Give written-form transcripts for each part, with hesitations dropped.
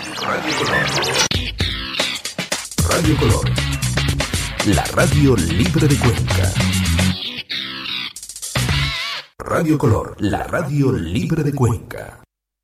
Radio Color. Radio Color. La radio libre de Cuenca. Radio Color, la radio libre de Cuenca.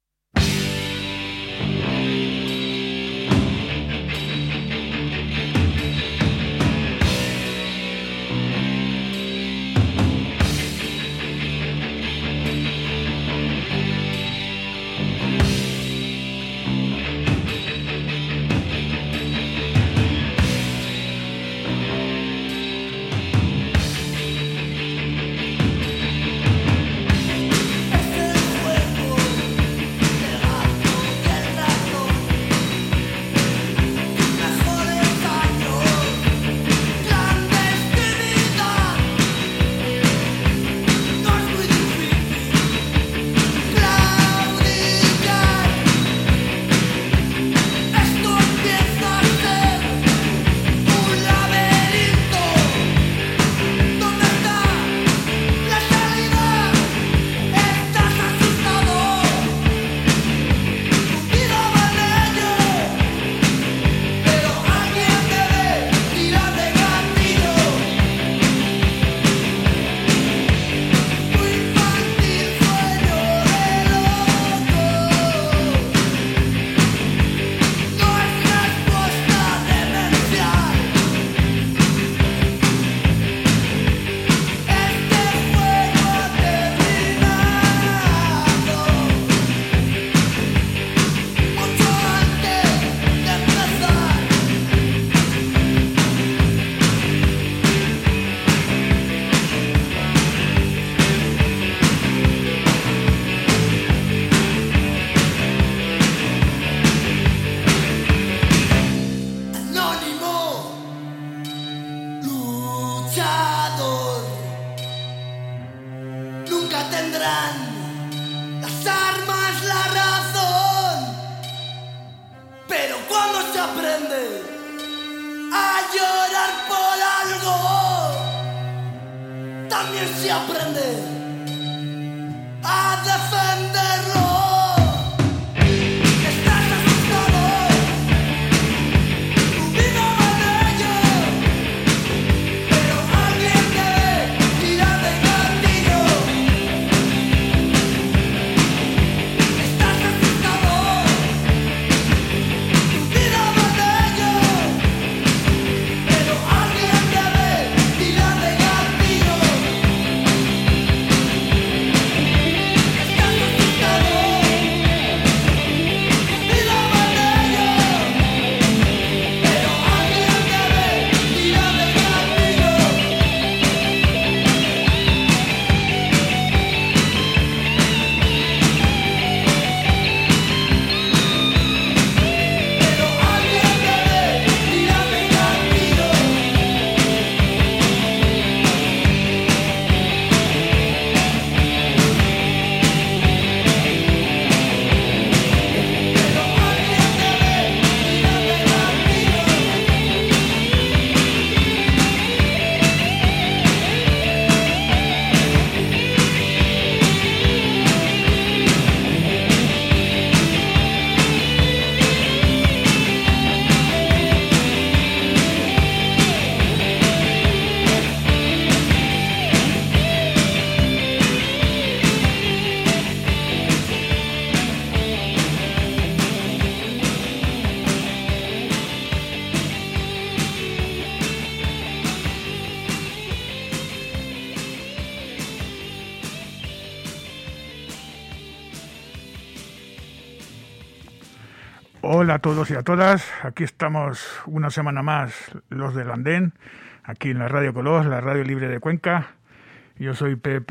Hola a todos y a todas, aquí estamos una semana más, los del Andén, aquí en la Radio Color, la radio libre de Cuenca. Yo soy P.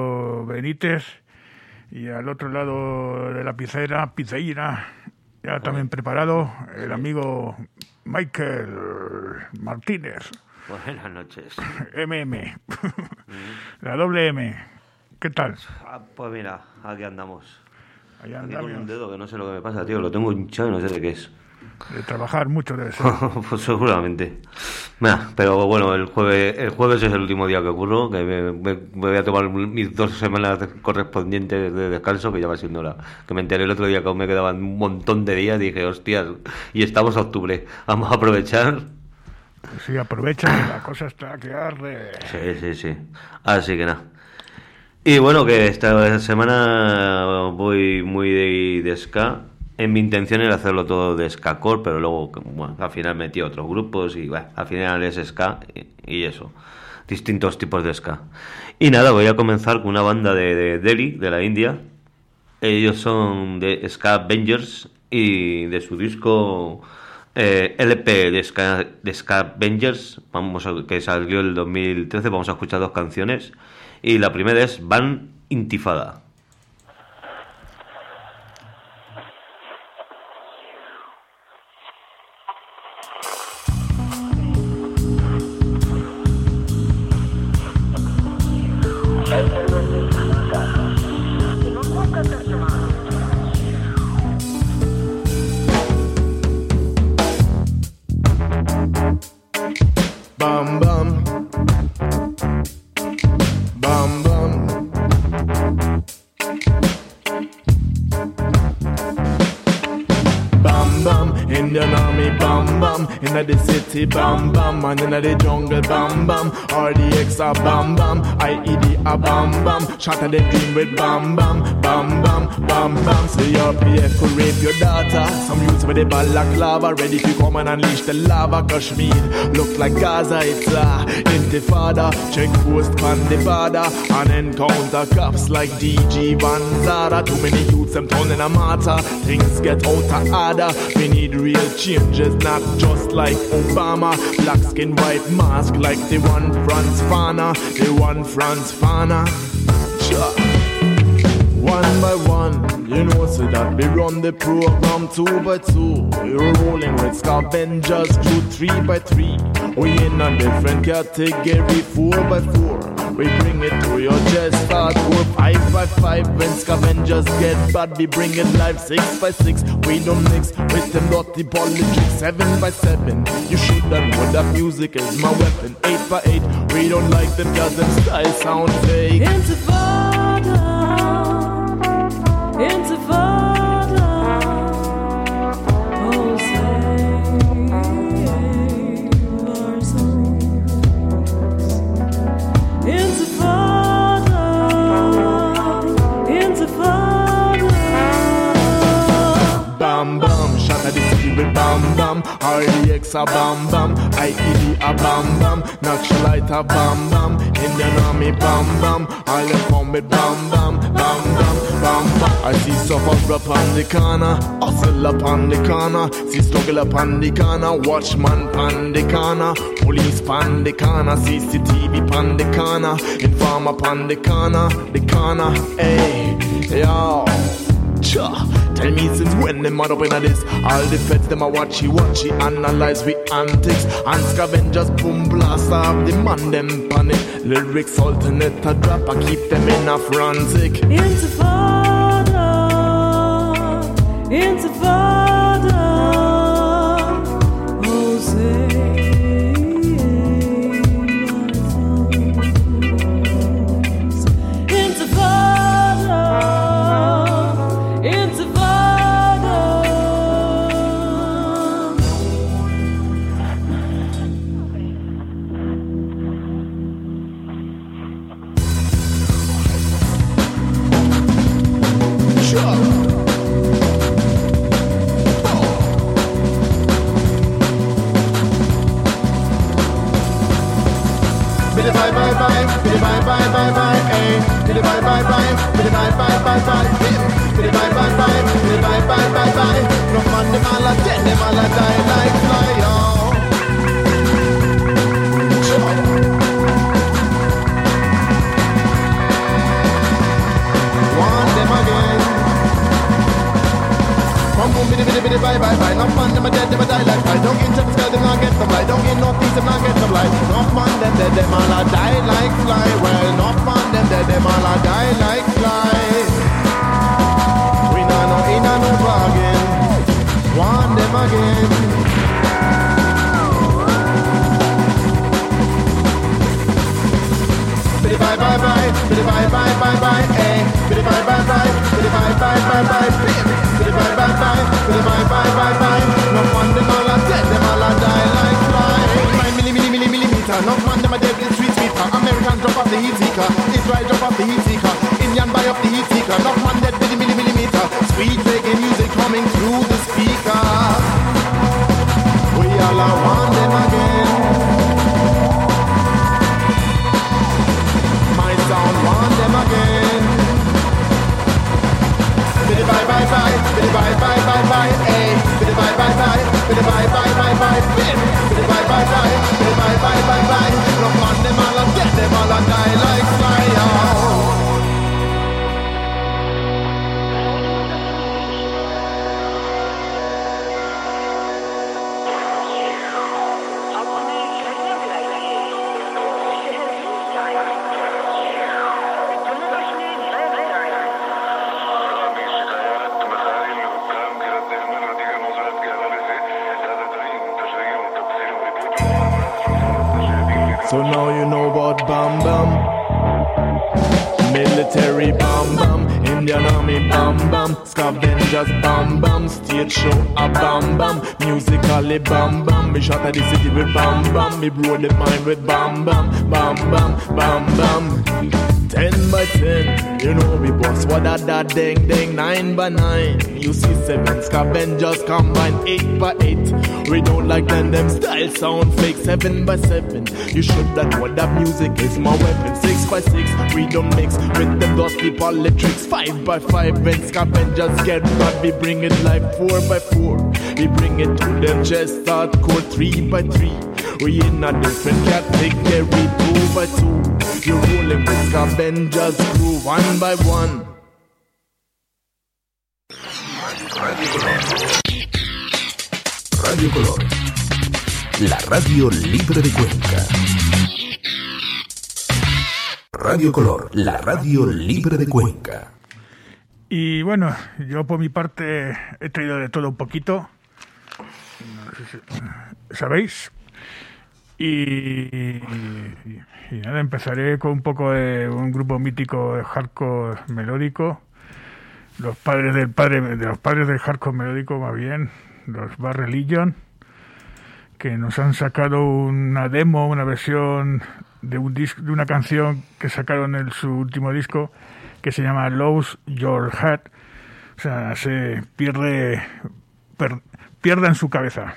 Benítez y al otro lado de la pizzeira, ya también preparado, el amigo Michael Martínez. Buenas noches. MM, la doble M. ¿Qué tal? Pues mira, aquí andamos. Allá Aquí andamos. con un dedo que no sé lo que me pasa, tío. Lo tengo hinchado y no sé de qué es. De trabajar mucho debe ser. Pues seguramente. Pero bueno, el jueves es el último día que ocurro, que me voy a tomar mis 2 semanas correspondientes de descanso, que ya va siendo hora. Que me enteré el otro día que aún me quedaban un montón de días, dije, hostias, y estamos a octubre, vamos a aprovechar. Sí, aprovecha que la cosa está que arde. Sí. Así que nada. Y bueno, que esta semana voy muy de ska. Mi intención era hacerlo todo de skacore, pero luego, bueno, al final metí otros grupos y bueno, al final es ska y eso. Distintos tipos de ska. Y nada, voy a comenzar con una banda de Delhi, de la India. Ellos son de Ska Avengers y de su disco LP de Ska Avengers, que salió el 2013, vamos a escuchar 2 canciones. Y la primera es Ban Intifada. Bam bam, bam bam. Bam bam, Indian army bam bam, inna the city bam bam, and inna the jungle bam bam, RDX a bam bam, IED a bam bam, shot at the dream with bam bam, bam bam, bam bam. So your PF could rape your daughter, some youths with the balaclava, ready to come and unleash the lava. Kashmir look like Gaza, it's a intifada, check post on the border, and encounter cops like DG Van Zara. Too many youths them turning a martyr, things get out of order. We need real changes, not just like Obama. Black skin, white mask like the one Franz Fana, the one Franz Fana. Sure. One by one, you know, so that we run the program 2 by 2. We're rolling with scavengers through 3 by 3. We in a different category 4 by 4. We bring it to your chest, start 4 5 by 5. When scavengers get bad, we bring it live 6 by 6. We don't mix with them dirty politics 7 by 7. You should have known that music is my weapon 8 by 8. We don't like them cause them style sound fake. Intifada, Intifada, oh save our souls. Intifada, Intifada. Bam bam, shot at the city with bam bam, RDX a bam bam, IED a bam bam, Naxalite a bam bam, Indian army bam bam, all them come with bam bam, bam bam, bam bam. I see suffer up on the corner, hustle up on the corner, see struggle up on the corner, watchman on the corner, police on the corner, CCTV on the corner, informer on the corner, hey, yo. Tell me since when them mad up inna this. All the feds them a watchy, analyze we antics. And scavengers boom blast off the man them panic. Lyrics alternate a drop, I keep them in a frantic. Intifada, Intifada, oh save our souls. Intifada, Intifada. Biddy bye bye bye, biddy bye bye bye bye, eh. Biddy bye bye bye, biddy bye bye bye bye, biddy bye bye bye, biddy bye bye bye bye. No man them all a dead, them all a die like fly, yo. Want them again. Come boom, biddy biddy biddy bye bye bye. No man them a dead, them a die like fly. Don't get to the sky, them not get no fly. Don't get no peace, them not get no fly. No man them dead, them all a die like fly. Well, no man them dead, them all a die like fly. We nah no in a no bargain. Want them again. bye, bye bye bye bye bye, eh, bye bye bye bye, bye bye bye bye bye, bye bye bye bye, bye bye bye bye. Look on them all and get them all and die like fire. So now you know about Bam Bam. Military Bam Bam, Indian Army Bam Bam, Scavengers Bam Bam, stage show a Bam Bam, musically Bam Bam. Me shot at the city with Bam Bam, me blow the mind with Bam Bam, Bam Bam, Bam Bam. 10 by 10, you know we boss. What that ding ding, 9 by 9. You see 7 scavengers combine 8 by 8. We don't like them style sound fake. 7 by 7, you should that know that music is my weapon. 6 by 6, we don't mix with them dusty politics. 5 by 5, when scavengers get mad, we bring it like 4 by 4. We bring it to them chest hardcore. 3 by 3, we in a different category. 2 by 2. You're rolling with scavengers crew 1 by 1. Radio Color, la radio libre de Cuenca. Radio Color, la radio libre de Cuenca. Y bueno, yo por mi parte he traído de todo un poquito. No sé si sabéis. Y nada, empezaré con un poco de un grupo mítico de hardcore melódico, de los padres del hardcore melódico, más bien, los Bad Religion, que nos han sacado una demo, una versión de un disco, de una canción que sacaron en su último disco, que se llama Lose Your Head. O sea, se pierdan su cabeza.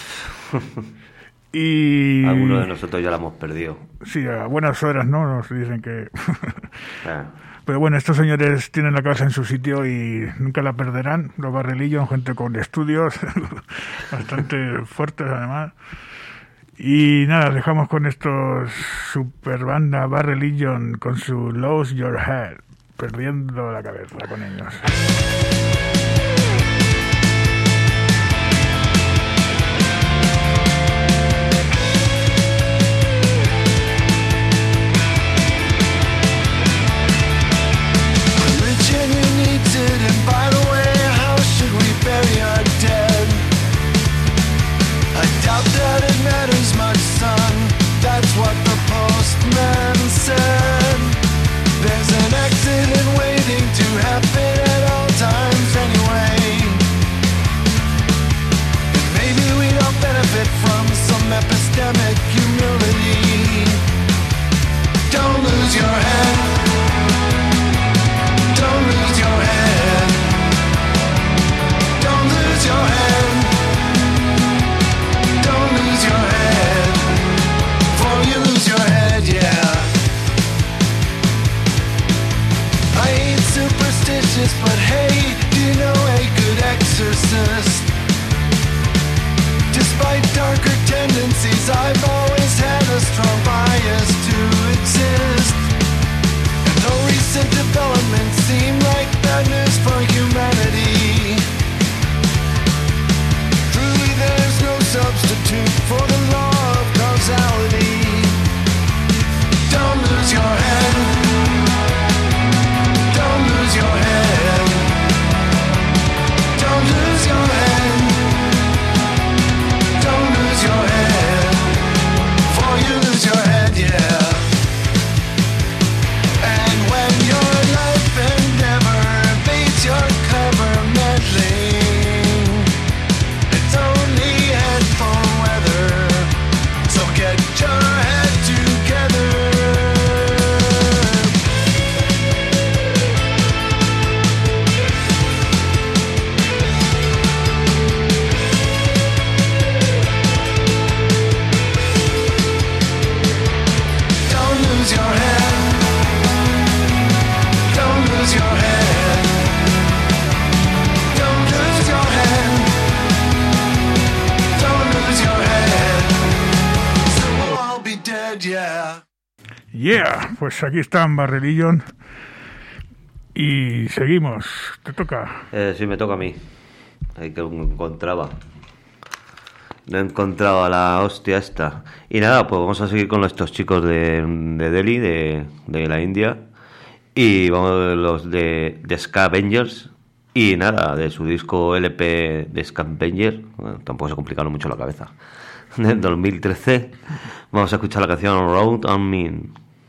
Y algunos de nosotros ya la hemos perdido. Sí, a buenas horas, ¿no? Nos dicen que... Pero bueno, estos señores tienen la cabeza en su sitio y nunca la perderán. Los Bad Religion, gente con estudios bastante fuertes además. Y nada, dejamos con estos super banda Bad Religion con su Lose Your Head, perdiendo la cabeza con ellos. That's what the postman said. There's an accident waiting to happen at all times anyway. And maybe we don't benefit from some epistemic humility. Don't lose your head. Don't lose your head. Don't lose your head. Don't lose your head. You lose your head, yeah. I ain't superstitious, but hey, do you know a good exorcist? Despite darker tendencies, I've always had a strong bias to exist. And though recent developments seem like bad news for humanity, truly there's no substitute for the law of causality. Don't lose your head. Don't lose your head. Don't lose your head. Don't lose your head. For you lose your head, yeah. And when your life and death Yeah, pues aquí están Barrelillon y seguimos. ¿Te toca? Sí, me toca a mí. Ahí que no encontraba la hostia esta. Y nada, pues vamos a seguir con estos chicos de Delhi, de la India. Y vamos los de Scavengers. Y nada, de su disco LP de Scavenger. Bueno, tampoco se complicaron mucho la cabeza. Del 2013. Vamos a escuchar la canción Round on Me.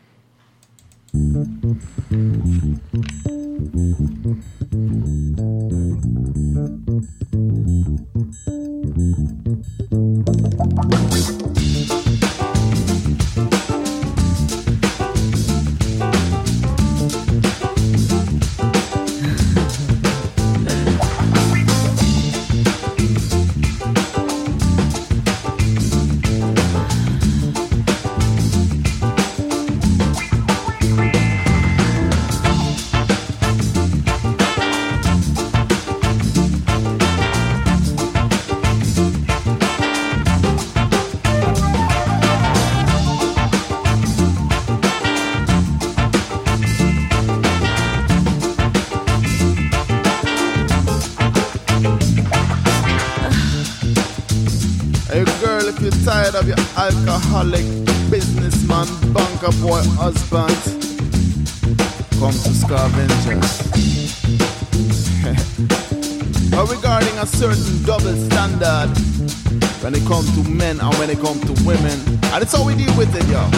Tired of your alcoholic businessman, bunker boy husband, come to Scavenger. But regarding a certain double standard when it comes to men and when it comes to women, and it's how we deal with it, yo.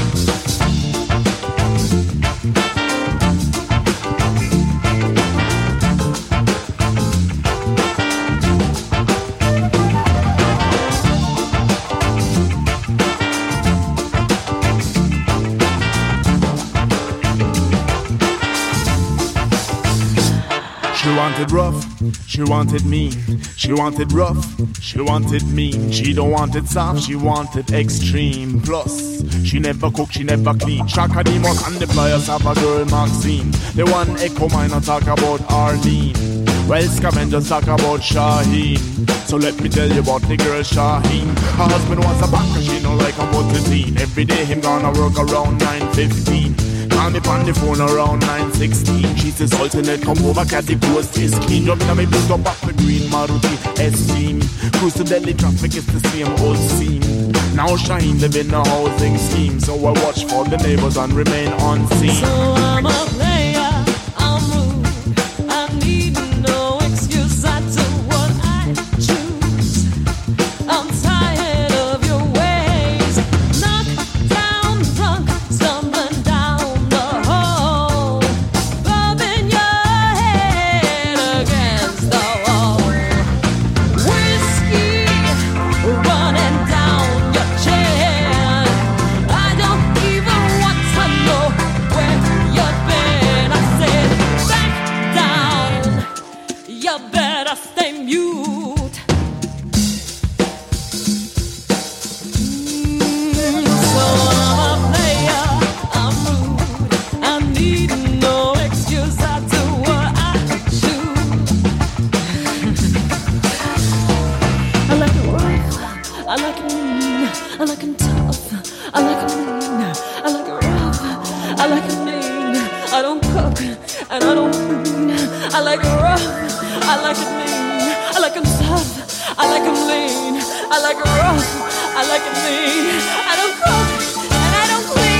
She wanted rough, she wanted mean. She wanted rough, she wanted mean. She don't want it soft, she wanted extreme. Plus, she never cook, she never clean. Shaka Demos and the players have a girl Maxine. The one Echo Minor talk about Arlene. Well, Scavengers talk about Shaheen. So let me tell you about the girl Shaheen. Her husband was a banker, she don't like a butterine. Every day him gonna work around 9:15. Call me on the phone around 9:16. She says alternate, come over, cat the coast is clean. Jump in and me built up off the green Maruti S-Team. Cruise to Delhi traffic, it's the same old scene. Now Shaheen live in a housing scheme. So I watch for the neighbors and remain unseen. So I'm a player, I'm rude, I need no excuse, I do what I choose. I'm tired of your ways, knock down drunk, stumbling down the hall, bobbing your head against the wall. Whiskey running down your chin, I don't even want to know where you've been. I said, back down, you better stay mute. So I'm a player, I'm rude, I need no excuse, I do what I choose. I like it rough, I like it mean, I like it tough, I like it mean, I like it rough, I like it mean, I don't cook and I don't clean. I like it rough, I like it mean, I like it tough, I like it lean. I like it rough, I like it mean, I don't cook and I don't clean.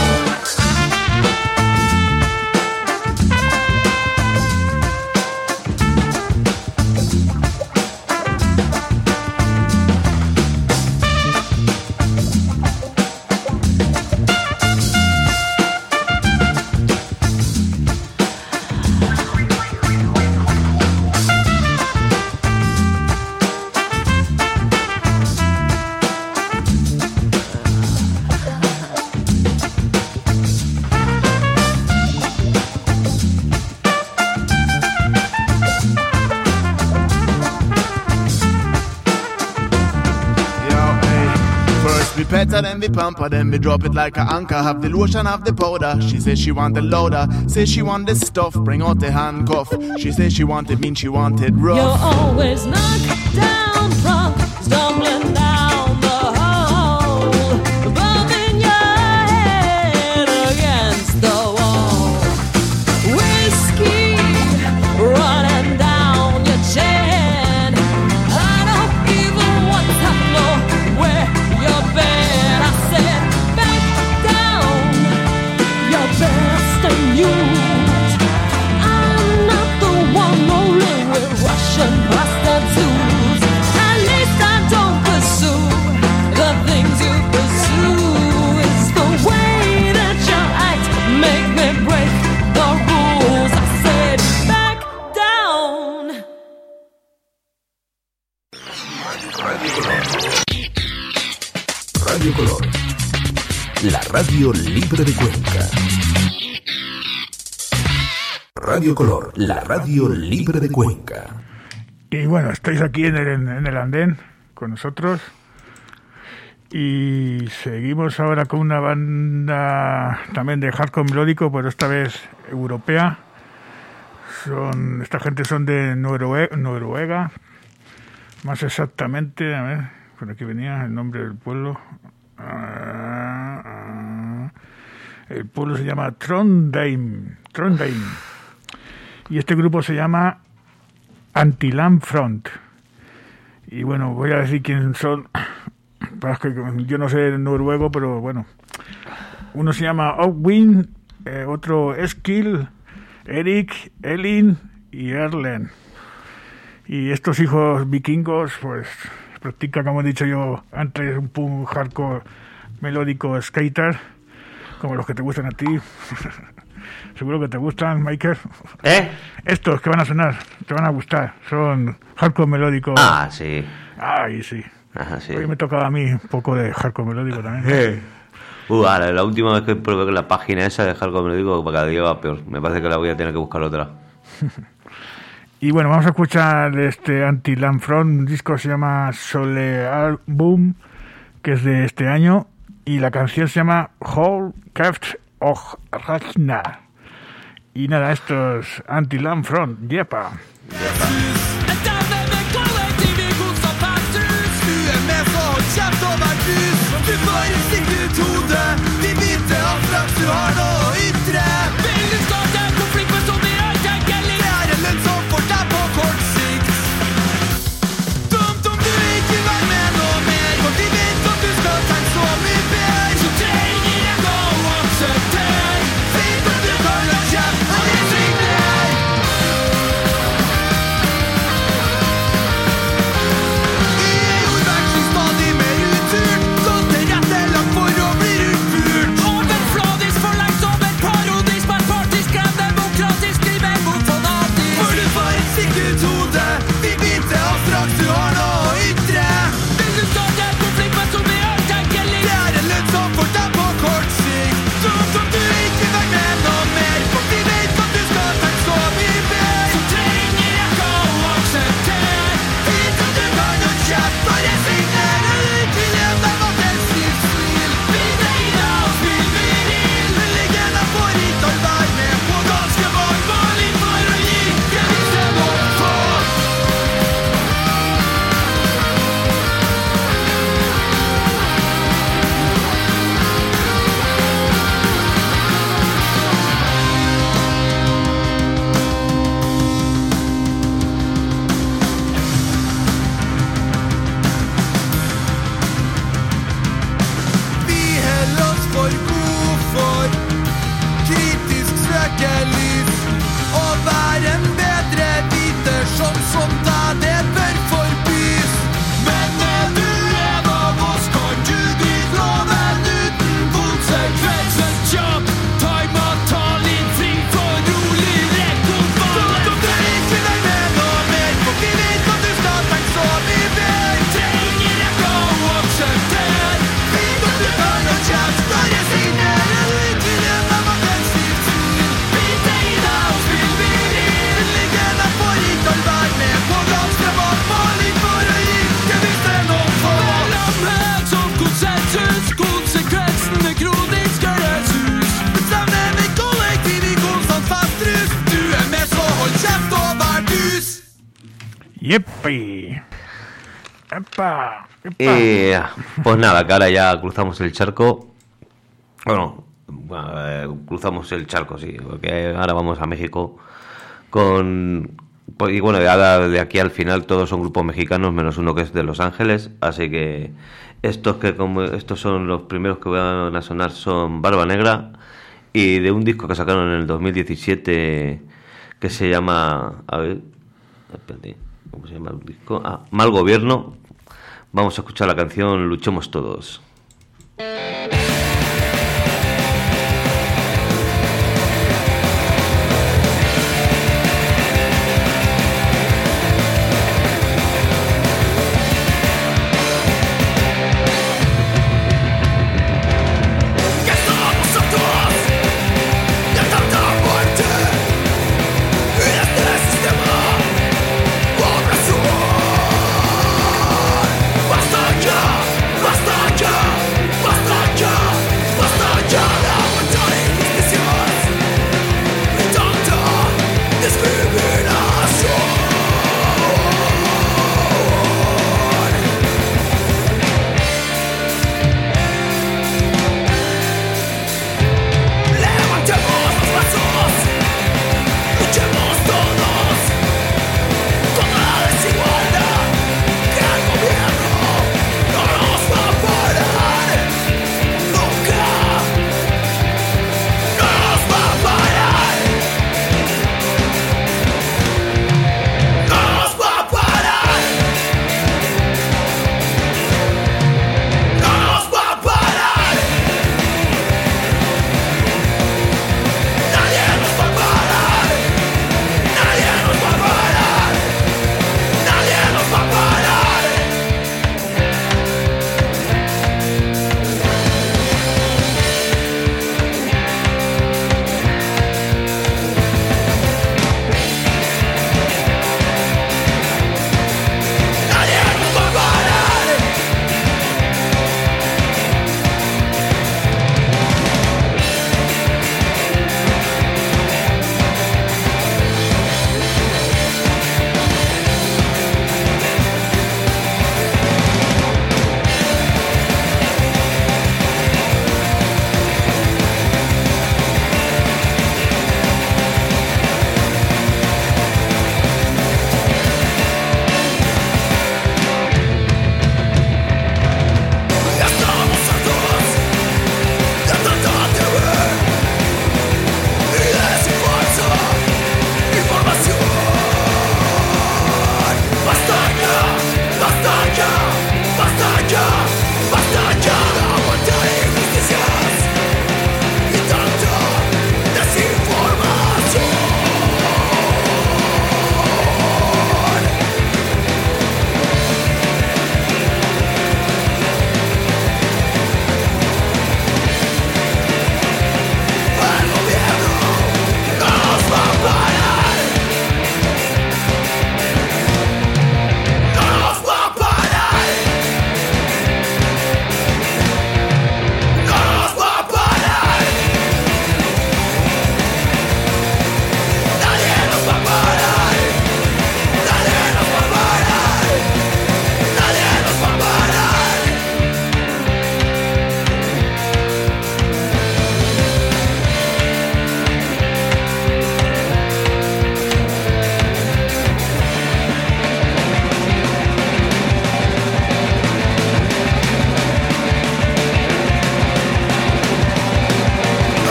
We pet her, then we pump her, then we drop it like a anchor. Have the lotion, have the powder. She says she want the loader. Say she want the stuff, bring out the handcuff. She says she wanted mean, she wanted rough. You're always knocked down, drunk, stumbling down the hall, bumping your head against Radio Color, la radio libre de Cuenca. Radio Color, la radio libre de Cuenca. Y bueno, estáis aquí en el andén con nosotros y seguimos ahora con una banda también de hardcore melódico, pero esta vez europea. Esta gente son de Noruega, más exactamente, a ver, por aquí venía el nombre del pueblo. El pueblo se llama Trondheim. Y este grupo se llama Anti-Land Front. Y bueno, voy a decir quién son. Yo no sé noruego, pero bueno. Uno se llama Ogwin, otro Eskil, Erik, Elin y Erlen. Y estos hijos vikingos, pues, practican, como he dicho yo antes, un punk hardcore melódico skater, como los que te gustan a ti. Seguro que te gustan, Michael. Estos que van a sonar, te van a gustar. Son hardcore melódico. Ah, sí. Ay, sí. Ajá, sí. Hoy me tocaba a mí un poco de hardcore melódico también. Ahora, la última vez que probé la página esa de hardcore melódico, cada día va peor. Me parece que la voy a tener que buscar otra. Y bueno, vamos a escuchar este Anti-Land Front. Un disco que se llama Sole Album, que es de este año. Y la canción se llama Whole Kraft of Ragnar. Y nada, esto es Anti-Land Front. Yepa. Du får stikke ut hodet. Vi vet at straks du har noe ytre. Vil du starte en konflikt med sånn i øyetenkeling? Det er en lønnsom for deg på kort sikt. Dumt om du ikke var med noe mer, for vi vet at du skal tenke så mye bedre. Så trenger jeg gå og akseptere. Fint at du kan la kjeft og resignere. I ordveksling stadig mer uturt. For å bli utfurt. Overfladisk for lengt som et parodisk, men partisk krem demokratisk skriver mot fanatisk. For du får et stikk ut hodet. Vi vet at straks du har noe ytre. Vil du starte en konflikt med som i øyetenkelig? Det er en lønnsom for deg på kort sikt. Dumt om du ikke vil med noe mer, for vi vet at du skal tenke så mye bedre. Så trenger jeg ikke å akseptere. Fint at du kan jo kjeft og resignere. Til en der var det stil. ¡Yepi! ¡Epa! Pues nada, que ahora ya cruzamos el charco. Bueno, cruzamos el charco, sí, porque ahora vamos a México con... Y bueno, ahora de aquí al final todos son grupos mexicanos, menos uno que es de Los Ángeles, así que estos son los primeros que van a sonar son Barba Negra, y de un disco que sacaron en el 2017 que se llama... A ver, espérate, ¿cómo se llama el disco? Mal Gobierno. Vamos a escuchar la canción Luchemos Todos.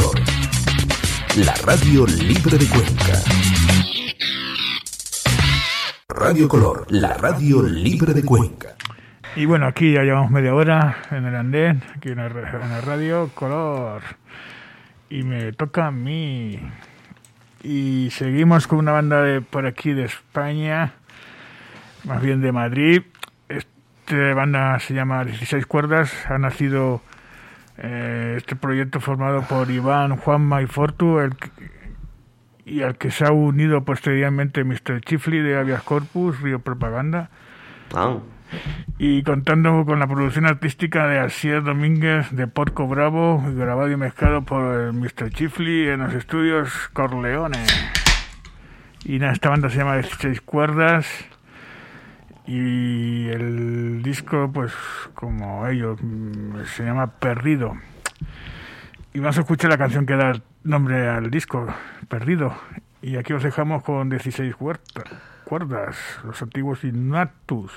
Color. La radio libre de Cuenca. Radio Color, la radio libre de Cuenca. Y bueno, aquí ya llevamos media hora en el andén, aquí en la radio Color. Y me toca a mí. Y seguimos con una banda de por aquí de España, más bien de Madrid. Esta banda se llama 16 Cuerdas. Ha nacido este proyecto formado por Iván, Juanma y Fortu, y al que se ha unido posteriormente Mr. Chifli de Habeas Corpus, Río Propaganda. Y contando con la producción artística de Asier Domínguez de Porco Bravo, grabado y mezclado por el Mr. Chifli en los estudios Corleone. Y nada, esta banda se llama 16 Cuerdas y el disco, pues como ellos, se llama Perdido. Y vamos a escuchar la canción que da nombre al disco, Perdido. Y aquí os dejamos con 16 Cuerdas, los antiguos Innatus.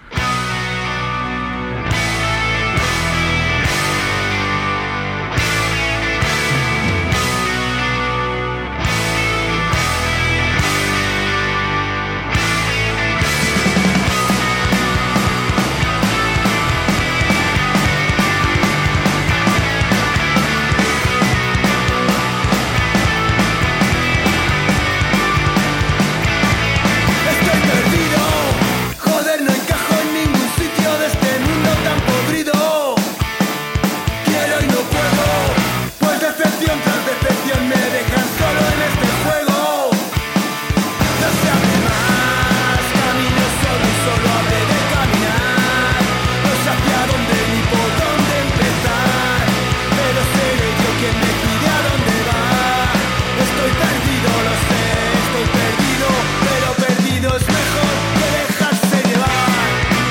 Estoy perdido, joder, no encajo en ningún sitio de este mundo tan podrido. Quiero y no puedo, pues decepción tras decepción me dejan solo en este juego. No se abre más, camino solo y solo habré de caminar. No sé hacia dónde ni por dónde empezar, pero seré yo quien me pide a dónde va. Estoy perdido, lo sé, estoy perdido, pero perdido es mejor que dejarse llevar.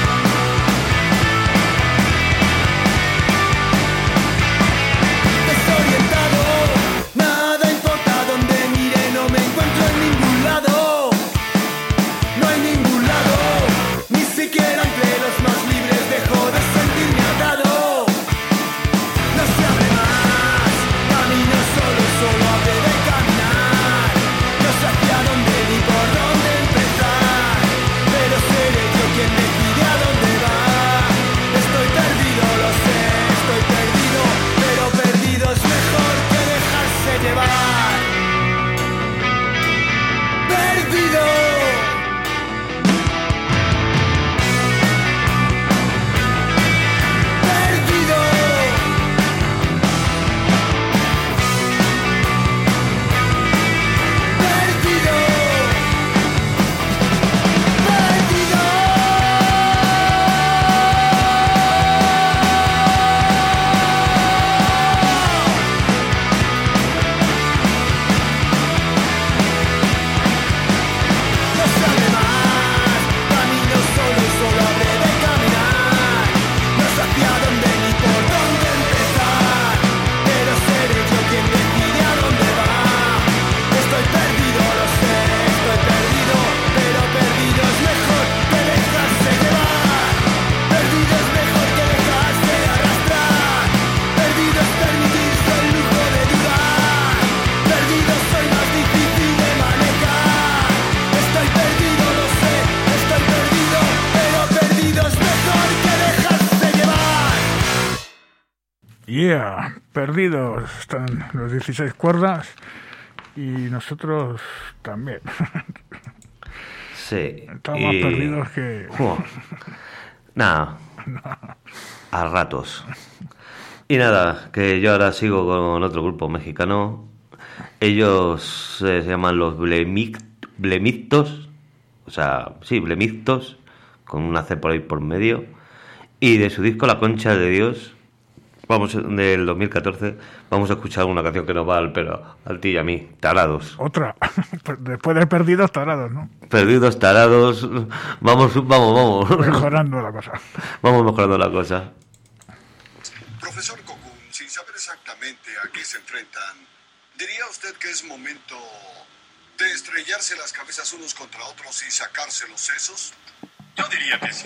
Desorientado, nada importa donde mire, no me encuentro en ningún lado. No hay ningún lado, ni siquiera entre los más libres dejo de sentirme atado. No se abre más, camino solo, solo habré de caminar. No sé hacia dónde ni por dónde empezar, pero seré yo quien me pide a dónde va. Estoy perdido, lo sé, estoy perdido, pero perdido es mejor que dejarse llevar. Perdido. Perdido. Perdido. Perdido. No se abre más, camino solo y solo habré de caminar. No sé hacia dónde ni por dónde empezar, pero seré yo quien decide a dónde va. Estoy perdido, lo sé, estoy perdido, pero perdido es mejor que dejarse llevar. Perdido es mejor que dejarse arrastrar. Perdido es permitirse el lujo de dudar. Perdido soy más difícil de manejar. Estoy perdido, lo sé, estoy perdido, pero perdido es mejor que dejarse llevar. Yeah, perdidos están los 16 Cuerdas y nosotros también. Sí. Estamos más perdidos que... Nada. A ratos. Y nada, que yo ahora sigo con otro grupo mexicano. Ellos se llaman los Blemictos. O sea, sí, Blemictos, con una C por ahí por medio. Y de su disco La Concha de Dios, del 2014, vamos a escuchar una canción que nos va al pelo, al ti y a mí, Tarados. Otra, después de perdidos, tarados, ¿no? Perdidos, tarados, vamos. Mejorando la cosa. Vamos mejorando la cosa. Profesor Cocoon, sin saber exactamente a qué se enfrentan, ¿diría usted que es momento de estrellarse las cabezas unos contra otros y sacarse los sesos? Yo diría que sí.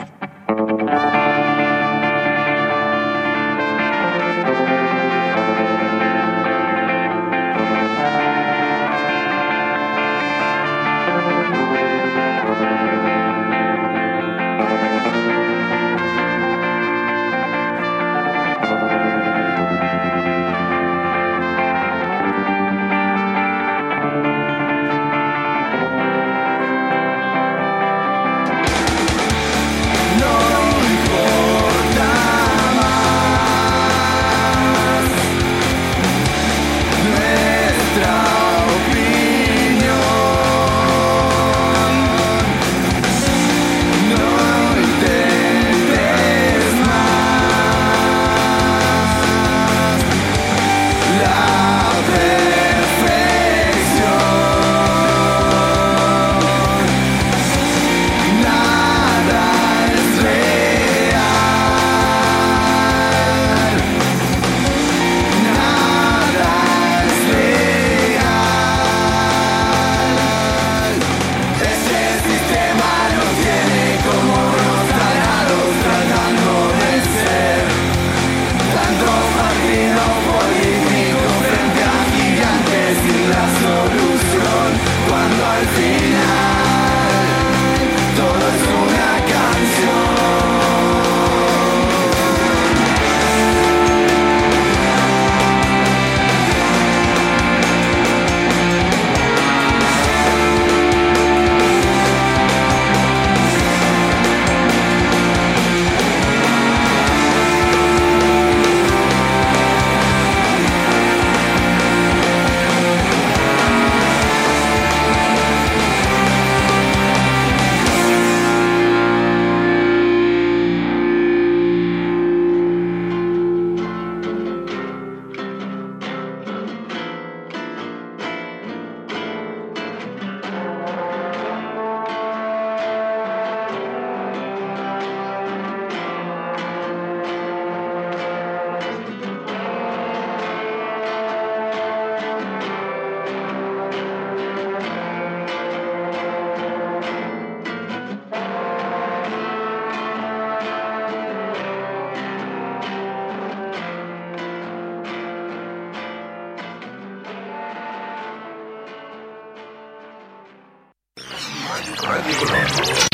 Radio Color.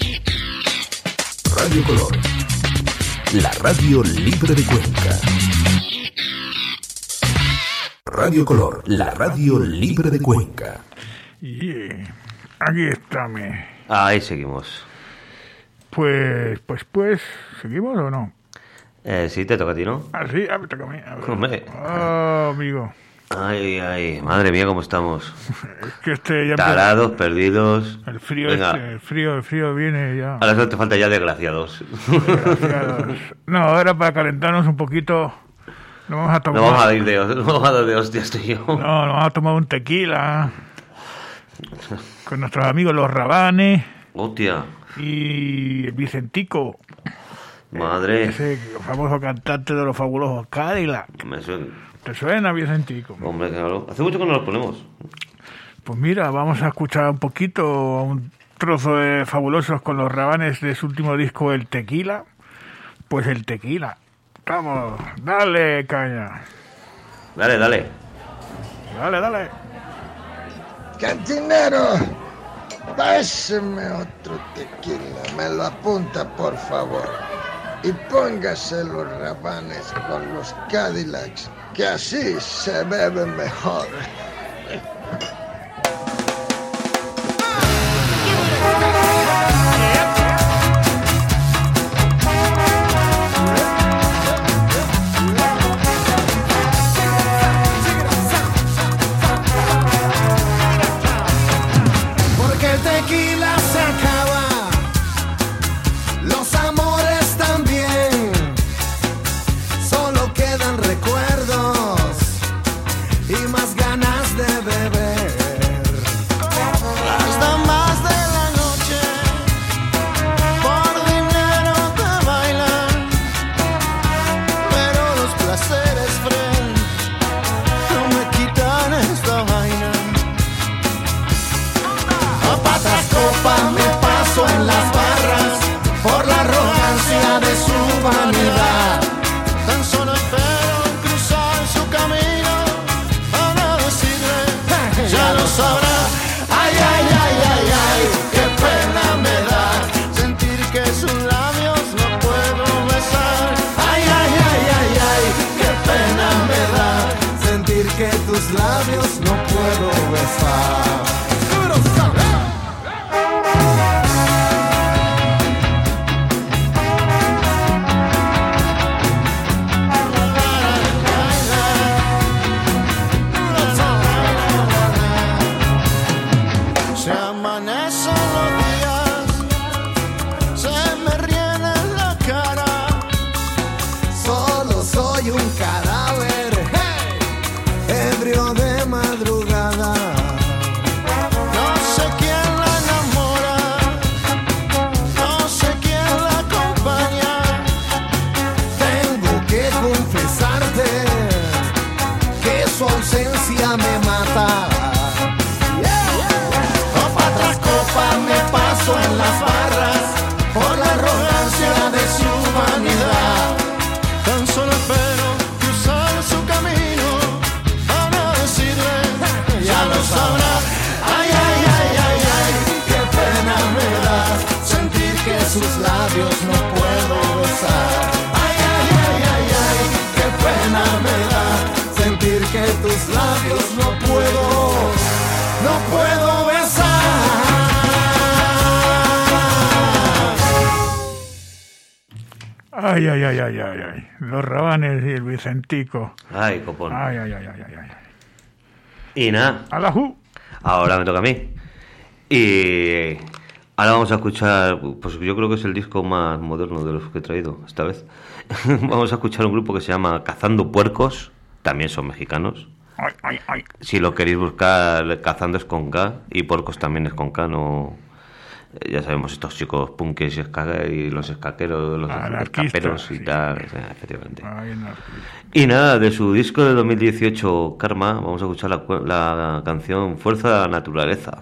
Radio Color. La radio libre de Cuenca. Radio Color, la radio libre de Cuenca. Y aquí estamos. Ahí seguimos. Pues, ¿seguimos o no? Sí, te toca a ti, ¿no? Ah, sí, me toca a mí. Hombre. Oh, amigo. Ay, madre mía, cómo estamos. Es que ya Tarados, perdidos. El frío, Venga. el frío viene ya. Ahora solo te falta ya desgraciados. Desgraciados. No, ahora para calentarnos un poquito, nos vamos a tomar. No vamos a ir de hostias, tío. No, nos vamos a tomar un tequila con nuestros amigos los Rabanes Hostia, y el Vicentico, madre. ese famoso cantante de los fabulosos Cadillac. Me suena. ¿Te suena, Vicentico? Hombre, claro. Hace mucho que no los ponemos. Pues mira, vamos a escuchar un poquito, un trozo de Fabulosos con los Rabanes de su último disco, El Tequila. Pues el Tequila. Vamos, dale caña. Dale. Dale. Cantinero, páseme otro tequila, me lo apunta por favor. Y póngase los Rabanes con los Cadillacs, que así se bebe mejor. Porque el tequila se acaba, los amores también, solo quedan recuerdos y más ganas de beber. Hasta más de la noche, por dinero te bailan, pero los placeres, friend, no me quitan esta vaina. A patas copa me paso en las barras por la arrogancia de su vanidad. Tan solo espero cruzar su camino para decirle, ya lo sabrá. Ay, qué pena me da sentir que sus labios no puedo besar. Ay, qué pena me da sentir que tus labios no puedo besar. Se amanecen los días, se me riena en la cara. Solo soy un cadáver, ebrio de madrugada. No sé quién la enamora, no sé quién la acompaña. Tengo que confesarte que su ausencia me mata. Copa tras copa me paso en las barras por la arrogancia de su vanidad. Tan solo espero cruzar su camino para decirle, ya lo sabrá. Ay, qué pena me da sentir que sus labios no puedo besar. Ay, qué pena me da sentir que tus labios no puedo besar. Ay. Los Rabanes y el Vicentico. Ay, copón. Ay. Y nada, ¡Alajú! ahora me toca a mí. Y ahora vamos a escuchar, pues yo creo que es el disco más moderno de los que he traído esta vez. Vamos a escuchar un grupo que se llama Cazando Puercos, también son mexicanos. Ay. Si lo queréis buscar, Cazando es con K y Puercos también es con K, no... Ya sabemos, estos chicos punkes y los escaqueros, los Anarquistas, escaperos y sí. tal, efectivamente. Ay, no. Y nada, de su disco de 2018, Karma, vamos a escuchar la canción Fuerza de la Naturaleza.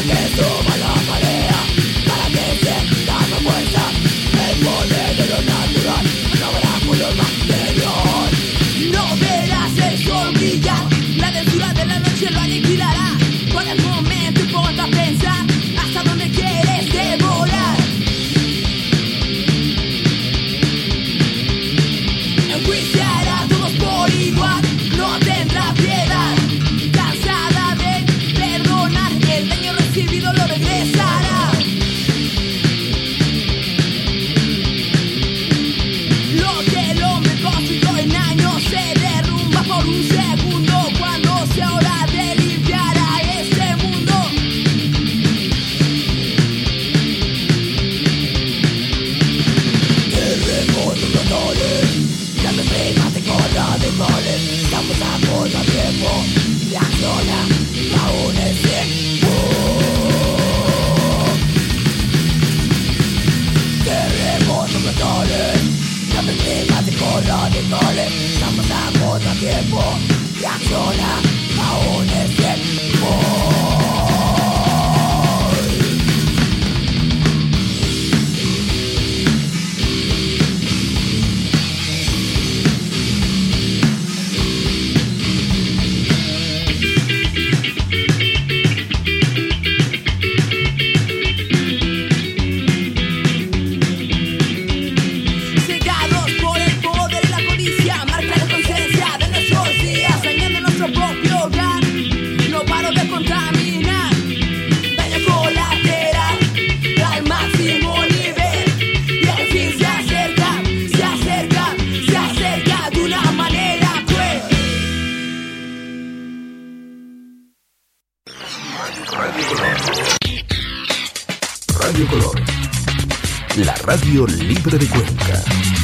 Radio Color, la radio libre de Cuenca.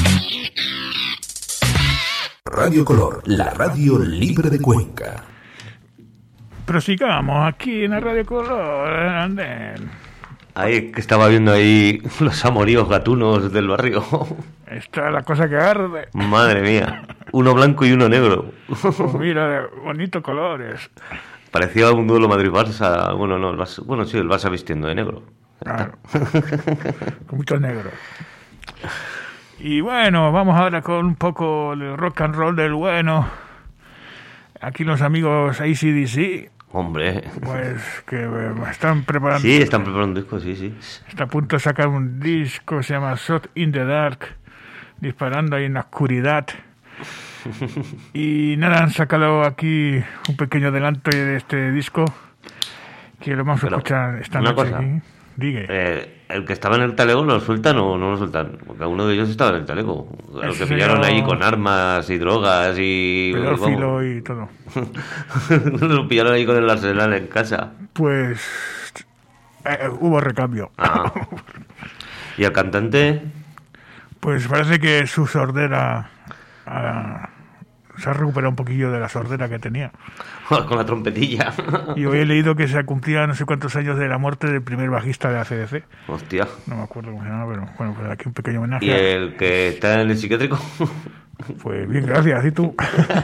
Radio Color, la radio libre de Cuenca. Prosigamos aquí en la Radio Color, Andén. Ahí que estaba viendo ahí los amoríos gatunos del barrio. Está la cosa que arde. Madre mía, uno blanco y uno negro. Pues mira, bonitos colores. Parecía un duelo Madrid-Barça. Bueno, no, bueno, sí, el Barça vistiendo de negro. Claro. Con muchos negros. Y bueno, vamos ahora con un poco de rock and roll del bueno. Aquí los amigos AC/DC. Hombre. Pues que están preparando. Sí, están preparando un disco, sí, sí. Está a punto de sacar un disco que se llama Shot in the Dark. Disparando ahí en la oscuridad. Y nada, han sacado aquí un pequeño adelanto de este disco que lo vamos a escuchar esta noche aquí. Digue. El que estaba en el talego, ¿lo sueltan o no lo sueltan? Porque uno de ellos estaba en el talego. Los que pillaron ahí con armas y drogas y... pedófilo y todo. Lo pillaron ahí con el arsenal en casa. Pues... hubo recambio. Ah. ¿Y el cantante? Pues parece que su sordera... se ha recuperado un poquillo de la sordera que tenía. Con la trompetilla. Y hoy he leído que se cumplía no sé cuántos años de la muerte del primer bajista de AC/DC. Hostia. No me acuerdo cómo se llama, pero bueno, pues aquí un pequeño homenaje. ¿Y el que está en el psiquiátrico? Pues bien, gracias. ¿Y tú?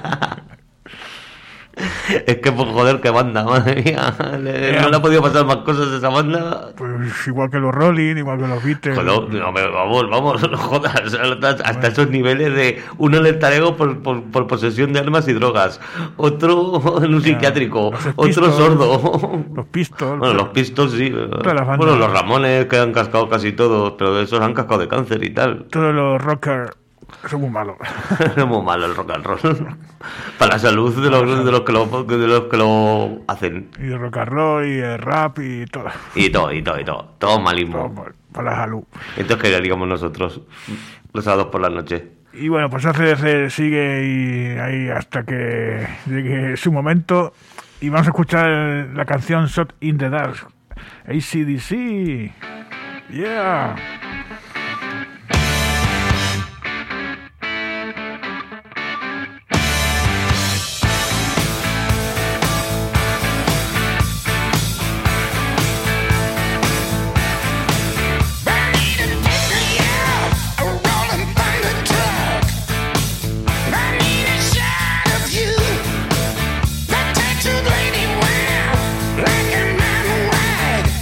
Es que por joder, qué banda, madre mía. No le ha podido pasar más cosas a esa banda. Pues igual que los Rolling, igual que los Beatles. No, vamos, no jodas. Hasta esos niveles de uno en el talego por posesión de armas y drogas, otro en un psiquiátrico, otro sordo. Los Pistols. Bueno, los Pistols sí. Bueno, los Ramones que han cascado casi todos, pero de esos han cascado de cáncer y tal. Todos los rockers son muy malos. Es muy malo el rock and roll. Para la salud de los que lo hacen. Y el rock and roll, y el rap, y todo. Y todo. Todo malísimo. Todo para la salud. Entonces, ¿qué haríamos nosotros los sábados por la noche? Y bueno, pues AC/DC sigue y ahí hasta que llegue su momento. Y vamos a escuchar la canción Shot in the Dark. AC/DC. Yeah. Black and white,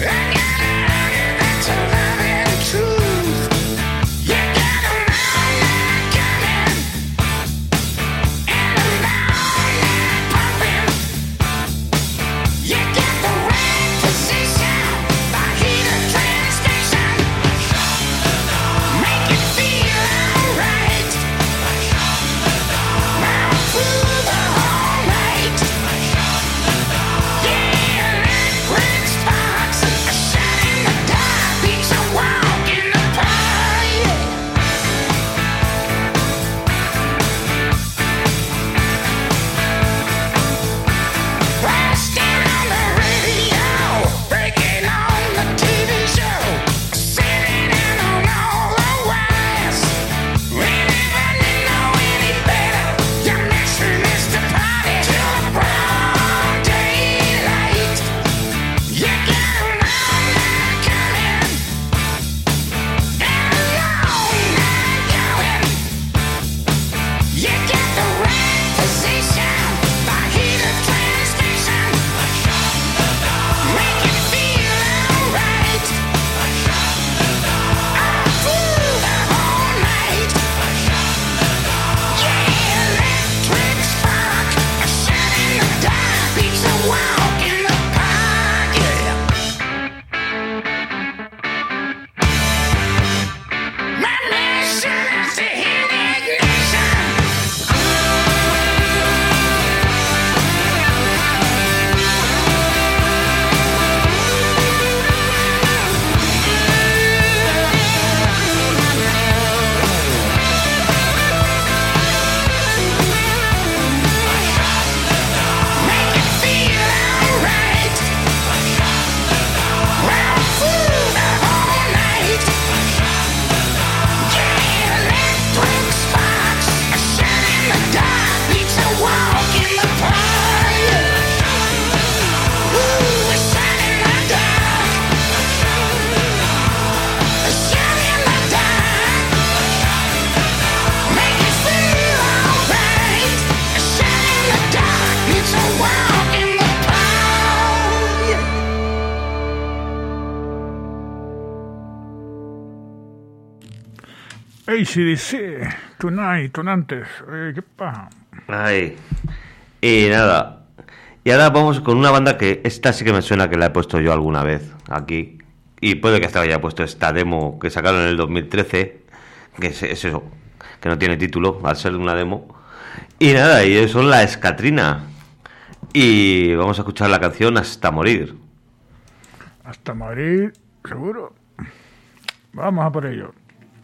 AC/DC, Tunantes. ¿Qué pasa? Ay. Y nada. Y ahora vamos con una banda que esta sí que me suena que la he puesto yo alguna vez aquí. Y puede que hasta haya puesto esta demo que sacaron en el 2013. Que es eso, que no tiene título, al ser una demo. Y nada, ellos son la Escatrina. Y vamos a escuchar la canción Hasta Morir. Hasta morir, seguro. Vamos a por ello.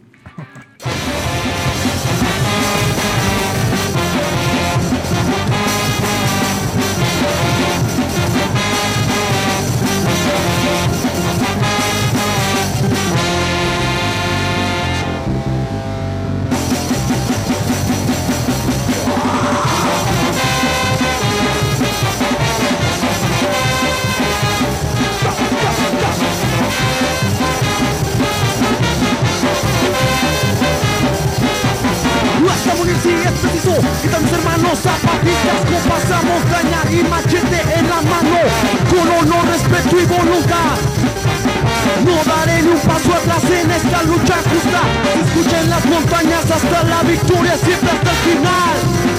Hasta morir si es preciso, quitan mis hermanos zapatillas, copas a montaña y machete en la mano, con honor, respeto y voluntad. No daré ni un paso atrás en esta lucha justa. Escuchen las montañas hasta la victoria, siempre hasta el final.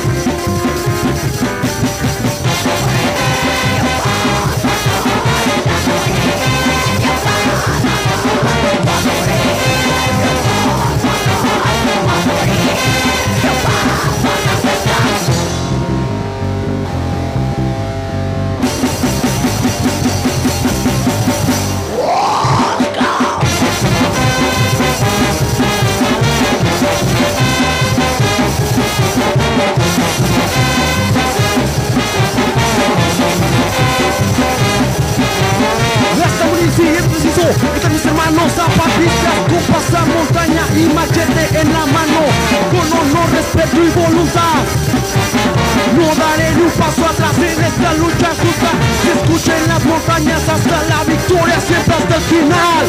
Hasta morir si es preciso, quitan mis hermanos zapatillas, copas a montaña y machete en la mano, con honor, respeto y voluntad. No daré ni un paso atrás en esta lucha justa. Escuchen las montañas hasta la victoria, siempre hasta el final.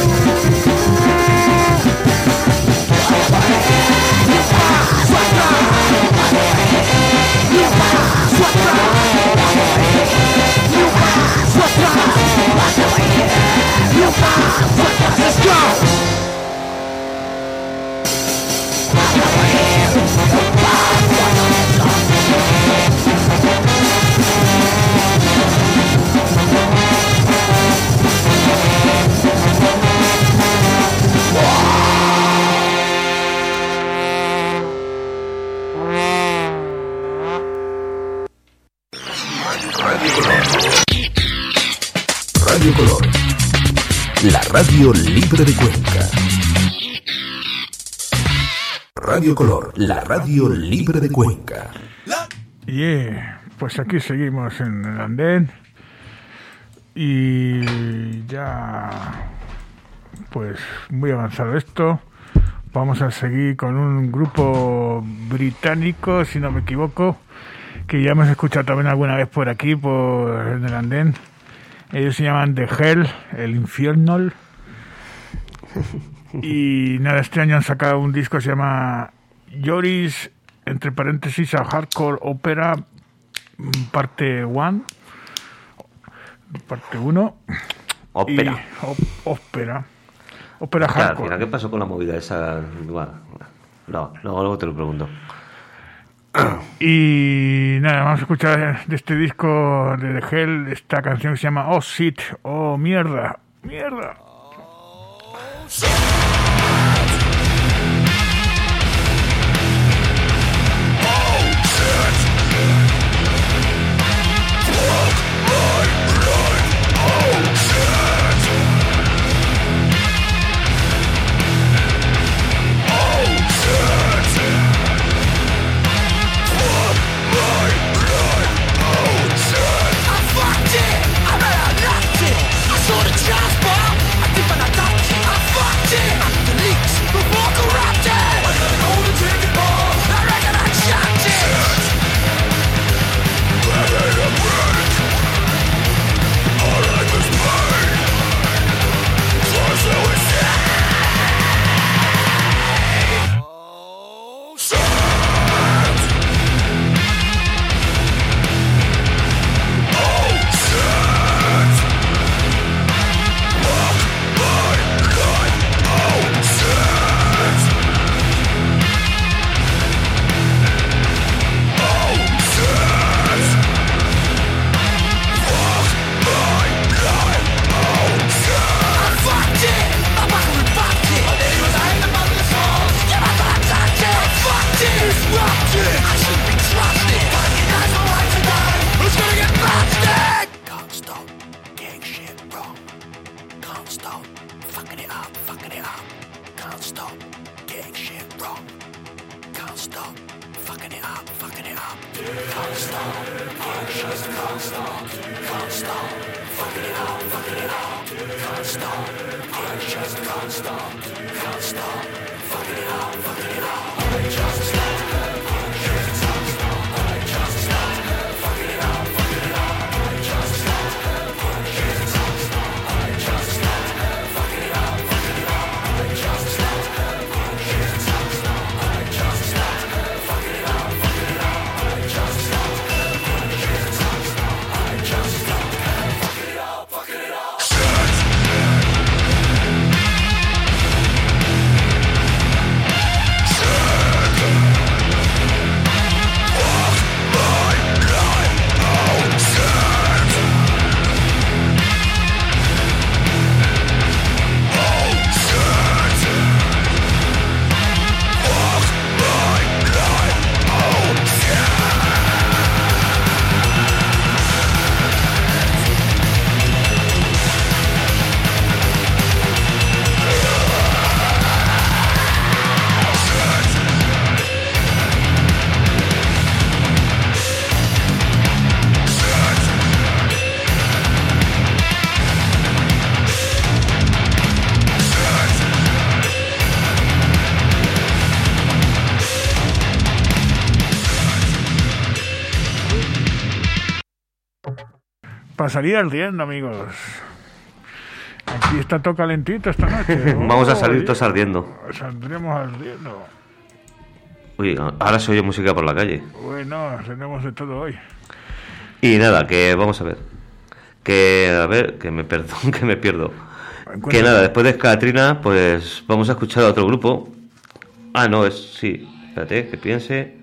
Ni un paso atrás, ni un paso atrás, ni un paso atrás, ni un paso atrás. Let's go. Radio Color, la radio libre de Cuenca. Radio Color, la radio libre de Cuenca. Pues aquí seguimos en el andén y ya pues muy avanzado esto. Vamos a seguir con un grupo británico, si no me equivoco, que ya hemos escuchado también alguna vez por aquí, en el andén. Ellos se llaman The Hell, el infierno. Y nada, este año han sacado un disco que se llama Joris, entre paréntesis, a Hardcore Opera, parte 1. Parte 1. Ópera. Ópera. Ópera Hostia, hardcore. al final, ¿qué pasó con la movida esa? No, luego te lo pregunto. Y nada, vamos a escuchar de este disco de The Hell esta canción que se llama Oh Shit, oh mierda, mierda. stop fucking it up. Can't stop getting shit wrong. Can't stop fucking it up. Can't stop getting shit wrong. Can't stop fucking it up. Can't stop getting shit wrong. Can't stop fucking it up. I just stop getting shit wrong. I just stop fucking it up. I just stop getting shit wrong. I just stop fucking it up. I just stop getting shit wrong. I just stop fucking it up. I just stop getting shit wrong. I just stop fucking it up. Para salir ardiendo, amigos. Aquí está todo calentito esta noche. Vamos a salir todos ardiendo. Saldremos ardiendo. Uy, ahora se oye música por la calle. Bueno, tenemos de todo hoy. Y nada, que vamos a ver. Que me pierdo. Que nada, después de Katrina, pues vamos a escuchar a otro grupo. Ah, no, sí. Espérate, que piense.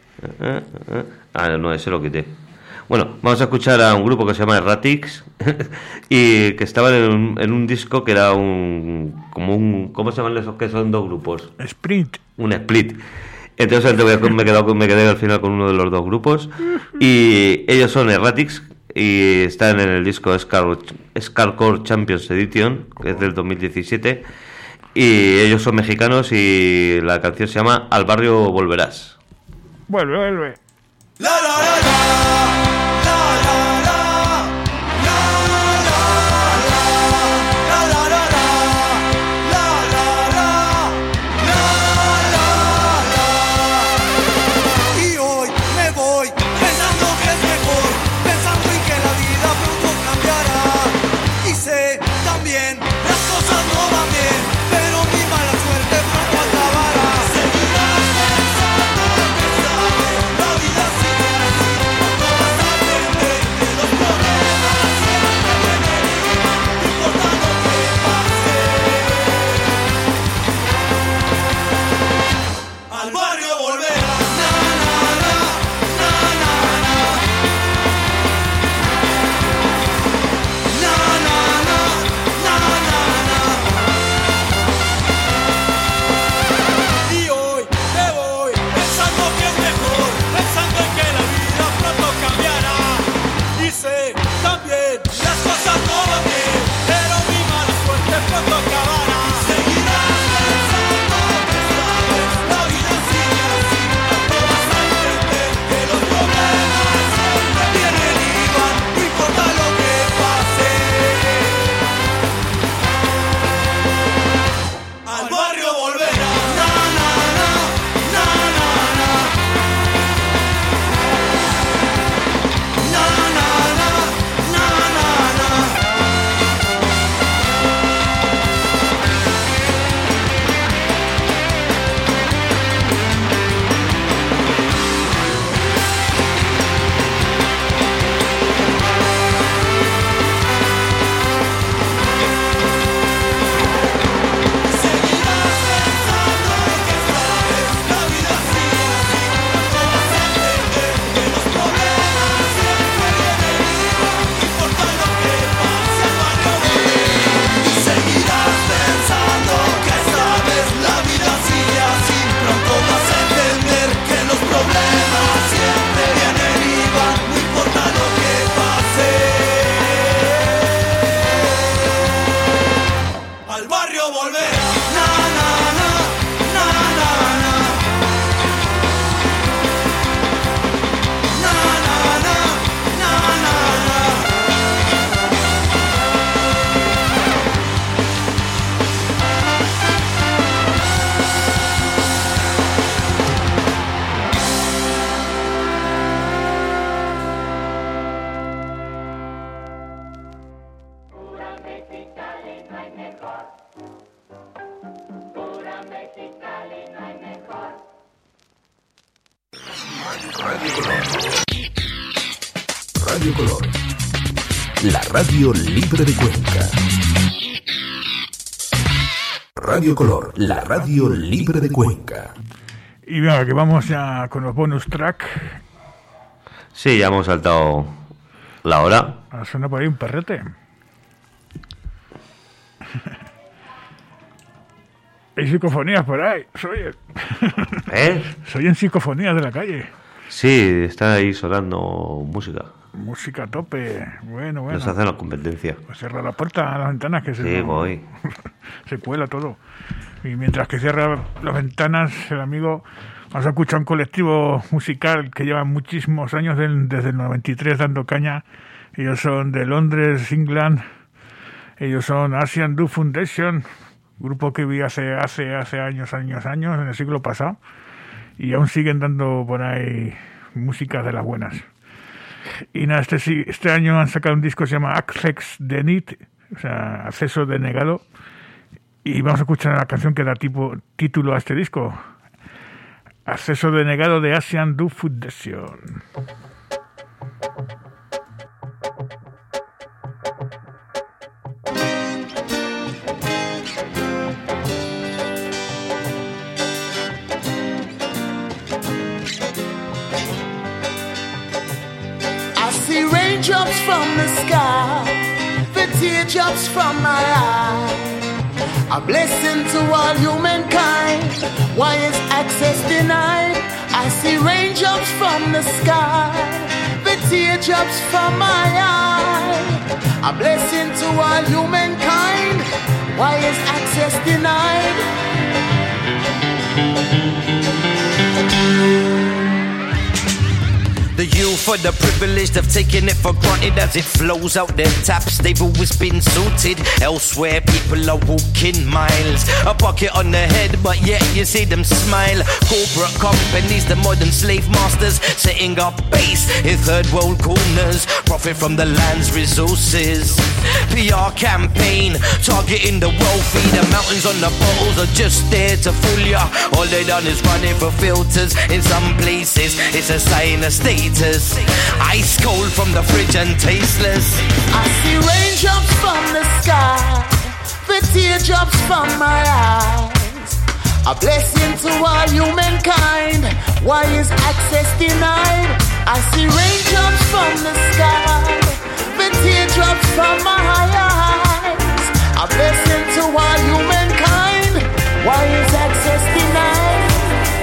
No, ese lo quité. Bueno, vamos a escuchar a un grupo que se llama Erratics y que estaban en un disco que era ¿cómo se llaman esos que son dos grupos? Sprint. Un split. Entonces me quedé al final con uno de los dos grupos y ellos son Erratics y están en el disco Scarcore Champions Edition, que es del 2017, y ellos son mexicanos y la canción se llama Al barrio volverás. Vuelve. La la la la. barrio volverá. Na, na, na, na, na, na. Na, na, na, na, na, na. Radio Color, la radio libre de Cuenca. Radio Color, la radio libre de Cuenca. Y venga, que vamos ya con los bonus track. Sí, ya hemos saltado la hora. Suena por ahí un perrete. Hay psicofonías por ahí. Soy en psicofonías de la calle. Sí, está ahí sonando música. Música a tope. Bueno. Nos hacen la competencia. Pues cierra la puerta a las ventanas que sí, voy. Se cuela todo. Y mientras que cierra las ventanas, el amigo vamos a escuchar un colectivo musical que lleva muchísimos años, desde el 93 dando caña. Ellos son de Londres, England. Ellos son Asian Do Foundation, grupo que vi hace años, en el siglo pasado. Y aún siguen dando por ahí músicas de las buenas. Y nada, este año han sacado un disco que se llama Access Denied, o sea, acceso denegado. Y vamos a escuchar la canción que da título a este disco. Acceso denegado de Asian Do Foundation. Raindrops from the sky, the teardrops from my eye, a blessing to all humankind. Why is access denied? I see raindrops from the sky, the teardrops from my eye, a blessing to all humankind. Why is access denied? The youth are the privileged have taken it for granted as it flows out their taps. They've always been suited. Elsewhere, people are walking miles. A bucket on the head, but yet you see them smile. Corporate companies, the modern slave masters, setting up base in third world corners. Profit from the land's resources. PR campaign, targeting the wealthy. The mountains on the bottles are just there to fool ya. All they done is running for filters. In some places, it's a sign of status. Ice cold from the fridge and tasteless. I see raindrops from the sky, the teardrops from my eyes, a blessing to all humankind. Why is access denied? I see raindrops from the sky, the teardrops from my eyes, a blessing to all humankind. Why is access denied?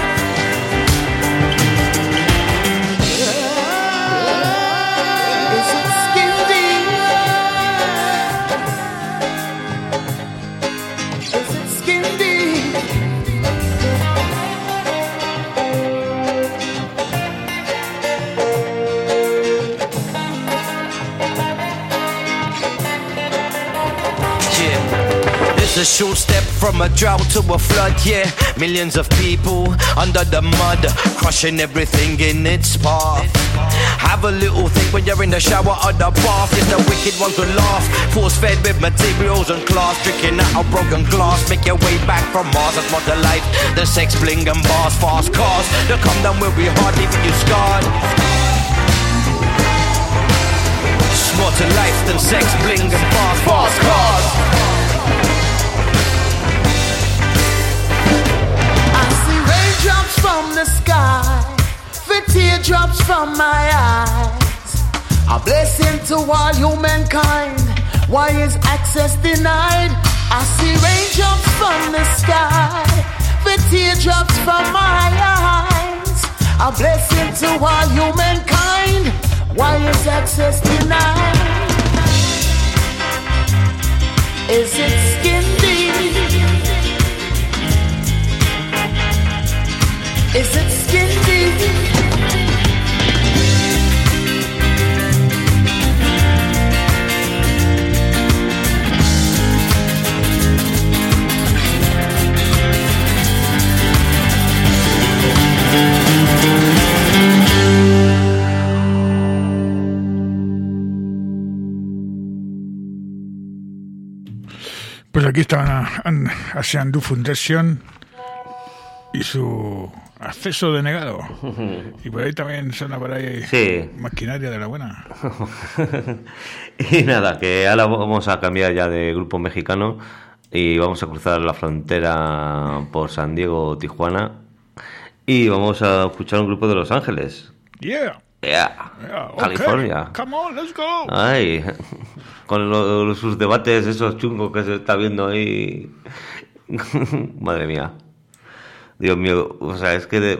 A short step from a drought to a flood, yeah. Millions of people under the mud, crushing everything in its path. Have a little think when you're in the shower or the bath. It's the wicked ones will laugh. Force fed with materials and class, drinking out of broken glass. Make your way back from Mars, that's what the life. The sex, bling and bars, fast cars. They'll come down where we hard, leaving you scarred. It's more to life than sex, bling and bars, fast cars. Drops from the sky, the teardrops from my eyes, a blessing to all humankind. Why is access denied? I see raindrops from the sky, the teardrops from my eyes, a blessing to all humankind. Why is access denied? Is it skin deep? Pues aquí estaban Asiandu Foundation y su acceso denegado. Y por ahí también suena por ahí maquinaria de la buena. Y nada, que ahora vamos a cambiar ya de grupo mexicano y vamos a cruzar la frontera por San Diego, Tijuana, y vamos a escuchar un grupo de Los Ángeles. Yeah, California. Okay. Come on, let's go. Ay, con sus debates esos chungos que se está viendo ahí. Madre mía. Dios mío, o sea, es que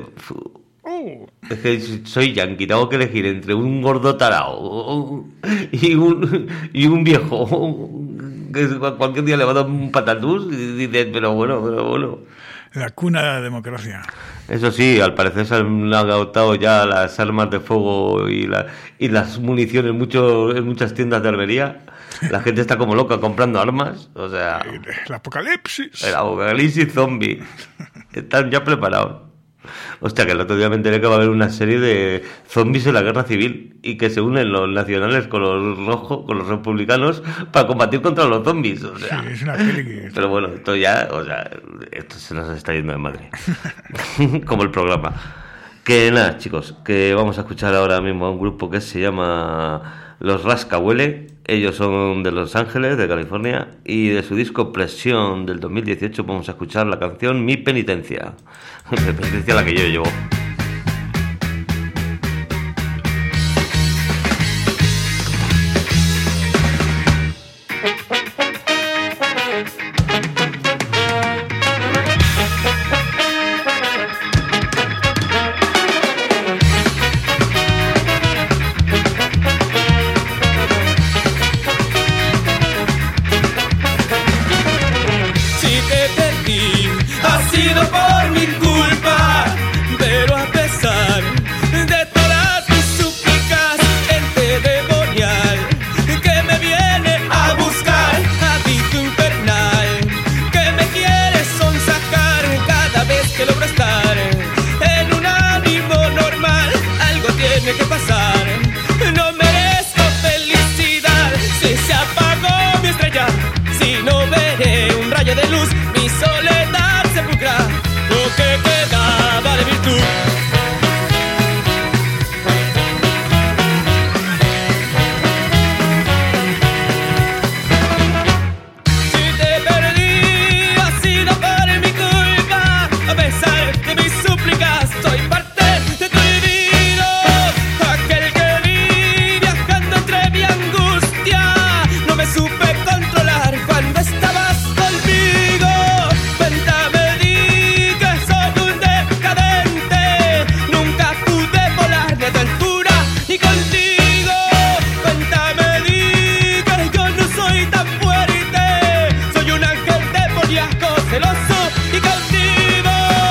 soy yanqui, tengo que elegir entre un gordo tarao y un viejo que cualquier día le va a dar un patatús y dices, pero bueno. La cuna de la democracia. Eso sí, al parecer se han agotado ya las armas de fuego y las municiones en muchas tiendas de armería. La gente está como loca comprando armas, o sea... El apocalipsis. El apocalipsis zombie. Están ya preparados. Hostia, que el otro día me enteré que va a haber una serie de zombies en la guerra civil y que se unen los nacionales con los rojos, con los republicanos, para combatir contra los zombies. O sea, sí, es una peli que... Pero bueno, esto ya, o sea, esto se nos está yendo de madre. Como el programa. Que nada, chicos, que vamos a escuchar ahora mismo a un grupo que se llama Los Rascahuele. Ellos son de Los Ángeles, de California, y de su disco Presión del 2018 vamos a escuchar la canción Mi Penitencia. Mi penitencia, la que yo llevo. Por mi culpa, pero a pesar de todas tus súplicas, ente demonial que me viene a buscar, hábito infernal que me quiere sonsacar cada vez que logro estar en un ánimo normal. Algo tiene que pasar, no merezco felicidad. Si se apagó mi estrella, si no veré un rayo de luz, mi soledad sepulcra lo que quedaba de virtud. Si te perdí, ha sido por mi culpa. A pesar de mis súplicas, soy parte de tu vida. Aquel que vi viajando entre mi angustia, no me supe controlar cuando estabas conmigo. Cuéntame, di que soy un decadente, nunca pude volar de tu altura ni contigo. Cuéntame, di que yo no soy tan fuerte, soy un ángel demoníaco, celoso y cautivo.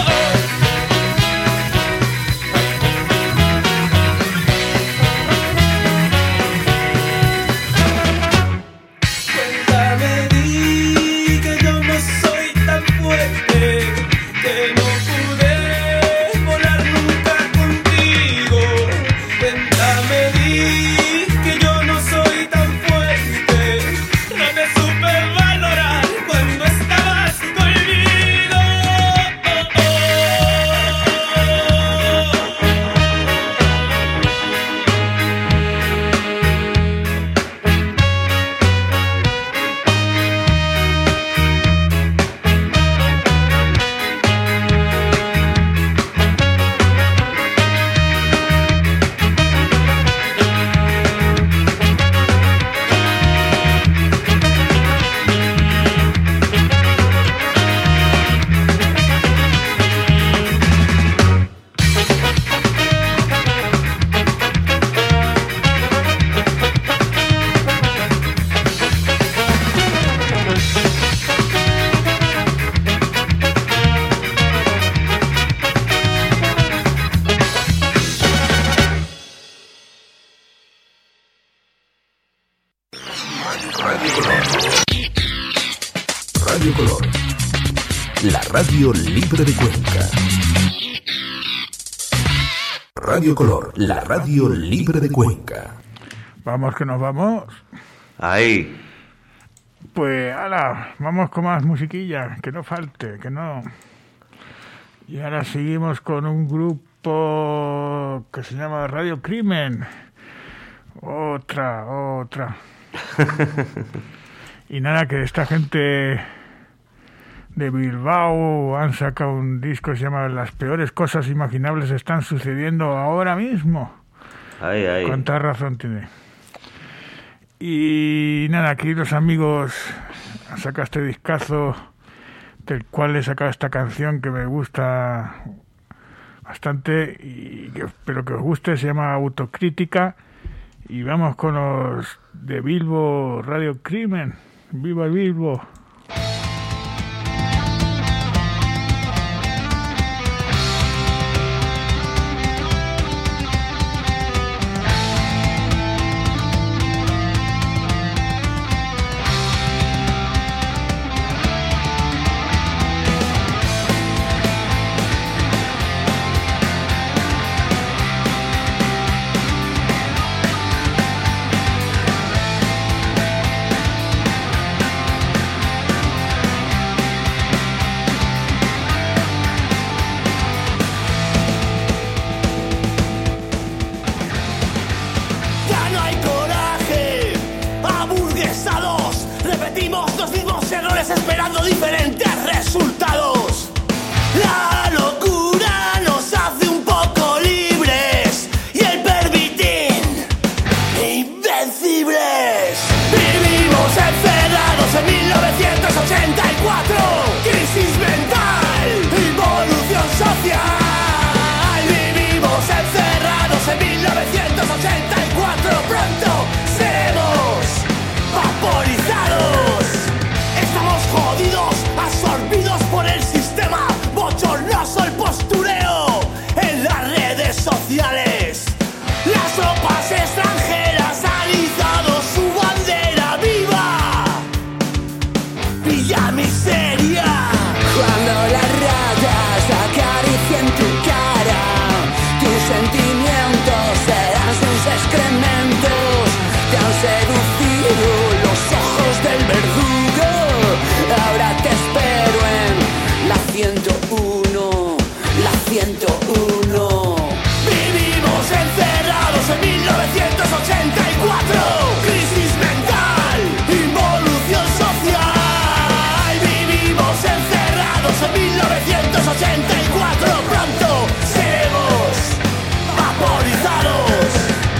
Cuéntame, di que yo no soy tan fuerte, que no pude volar nunca contigo. Cuéntame, di que yo no soy tan fuerte, no me supe valorar cuando estabas conmigo. Radio Color, la radio libre de Cuenca. Radio Color, la radio libre de Cuenca. Vamos que nos vamos. Ahí. pues, ala, vamos con más musiquilla, que no falte, que no. Y ahora seguimos con un grupo que se llama Radio Crimen. Otra. Y nada, que esta gente de Bilbao han sacado un disco que se llama Las peores cosas imaginables están sucediendo ahora mismo. Ay. Cuánta razón tiene. Y nada, aquí los amigos han sacado este discazo del cual he sacado esta canción que me gusta bastante y que espero que os guste. Se llama Autocrítica. Y vamos con los de Bilbo, Radio Crimen. ¡Viva Bilbo! Esperando diferentes resultados. La locura nos hace un poco libres y el permitir invencibles. Vivimos encerrados en 1984. Crisis mental, involución social. Vivimos encerrados en 1984. Pronto seremos vaporizados. Estamos jodidos, absorbidos por el sistema, bochornoso el postureo en las redes sociales. Las tropas extranjeras han izado su bandera viva. Pilla miseria. Cuando las rayas acarician tu cara, tus sentimientos serán sus excrementos. Te han seducido los ojos del verdugo. Ahora te espero en la 101, la 101. Vivimos encerrados en 1984. Crisis mental, involución social. Vivimos encerrados en 1984. Pronto seremos vaporizados.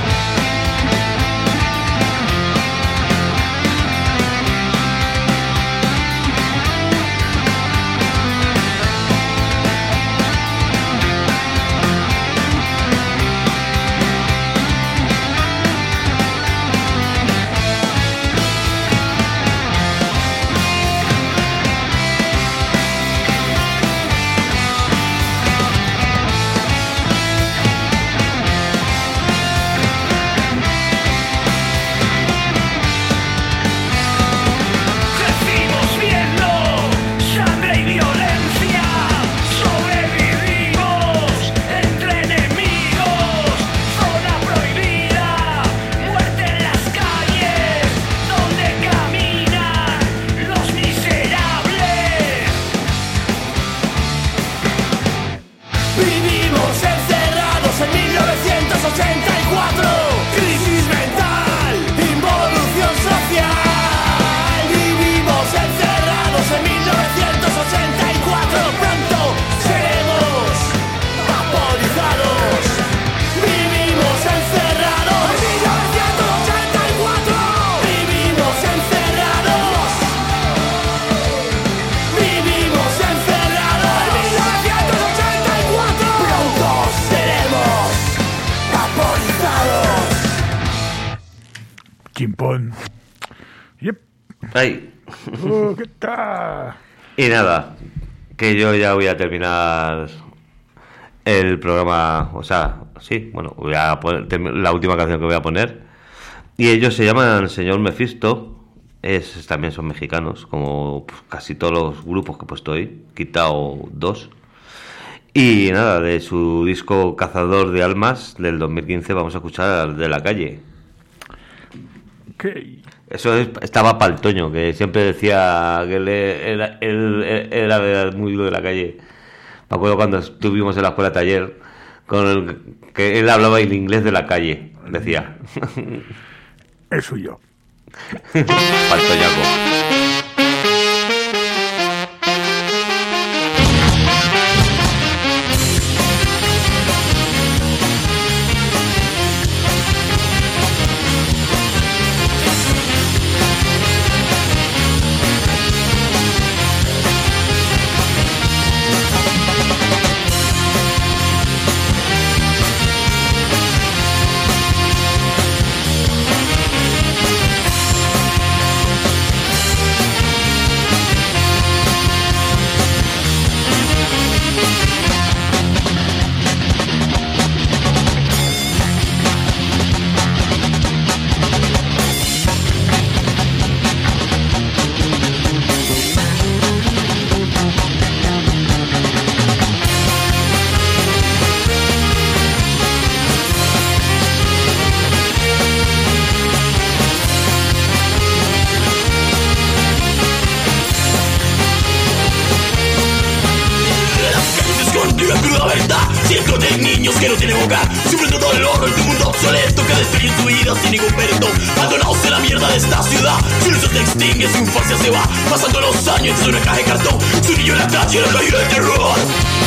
Chimpón. Yep. Ay. ¿Qué tal? Y nada, que yo ya voy a terminar el programa, o sea, sí, bueno, voy a poner la última canción que voy a poner. Y ellos se llaman Señor Mephisto, también son mexicanos, como pues, casi todos los grupos que he puesto hoy, quitado 2. Y nada, de su disco Cazador de Almas del 2015 vamos a escuchar De la Calle. Eso estaba para el Toño, que siempre decía que él era muy duro de la calle. Me acuerdo cuando estuvimos en la escuela taller, que él hablaba el inglés de la calle, decía. Es suyo. Para el Toñaco. Que no tienen hogar, sufriendo dolor en tu mundo obsoleto que destruye tu vida sin ningún perdón. Abandonados en la mierda de esta ciudad, su ilusión se extingue, su infancia se va, pasando los años en una caja de cartón, su niño en la calle, la caída del terror.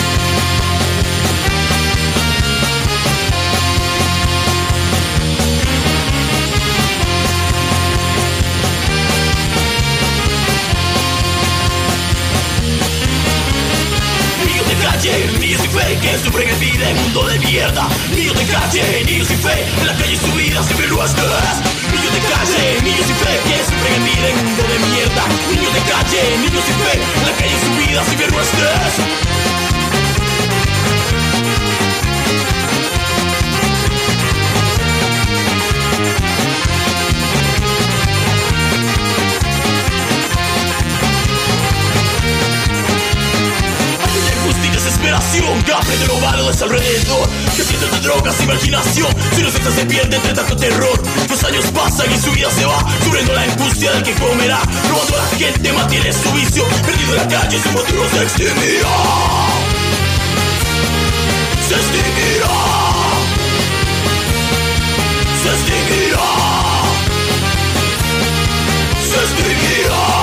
Niños sin fe que sufren en vida en un mundo de mierda. Niños de calle, niños sin fe, en la calle su vida siempre lo estás. Niños de calle, niños sin fe que sufren en vida en un mundo de mierda. Niños de calle, niños sin fe, en la calle su vida siempre lo estás. Desesperación que aprende lo malo de su alrededor, que siente de drogas y marginación, su inocencia se pierde entre tanto terror. Los años pasan y su vida se va, sufriendo la angustia del que comerá, robando a la gente, mantiene su vicio, perdido en la calle, su futuro se extinguirá. Se extinguirá. Se extinguirá. Se extinguirá.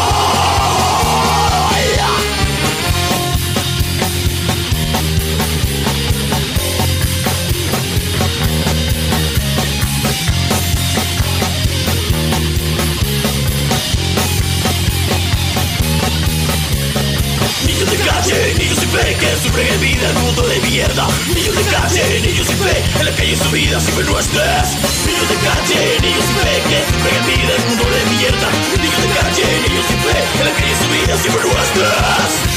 Niños sin fe que sufren en vida en un mundo de mierda. Niños de calle, niños sin fe, en la calle su vida siempre no estés. Niños de calle, niños sin fe que sufren en vida en un mundo de mierda. Niños de calle, niños sin fe, en la calle su vida siempre no estés.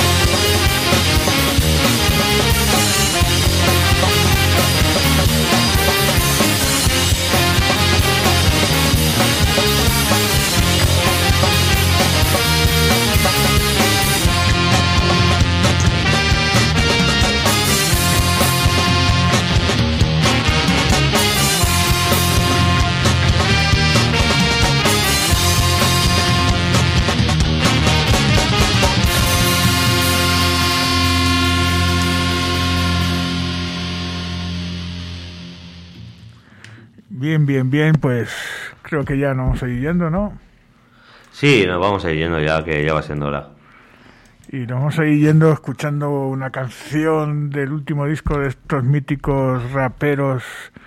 Bien, pues creo que ya nos vamos a ir yendo, ¿no? Sí, nos vamos a ir yendo ya, que ya va siendo hora. Y nos vamos a ir yendo escuchando una canción del último disco de estos míticos raperos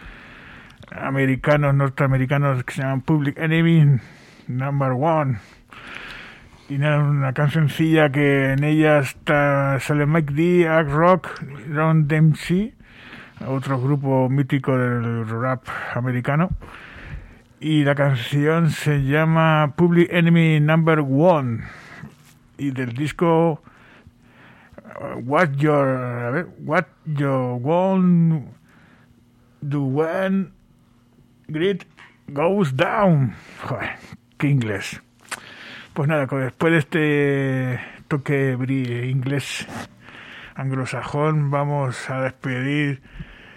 norteamericanos que se llaman Public Enemy Number One. Y nada, una cancioncilla que en ella sale Mike D, Ag Rock, Ron Dempsey, otro grupo mítico del rap americano, y la canción se llama Public Enemy Number One, y del disco What You Want Do When Grit Goes Down. Joder, qué inglés. Pues nada, después de este toque inglés anglosajón, vamos a despedir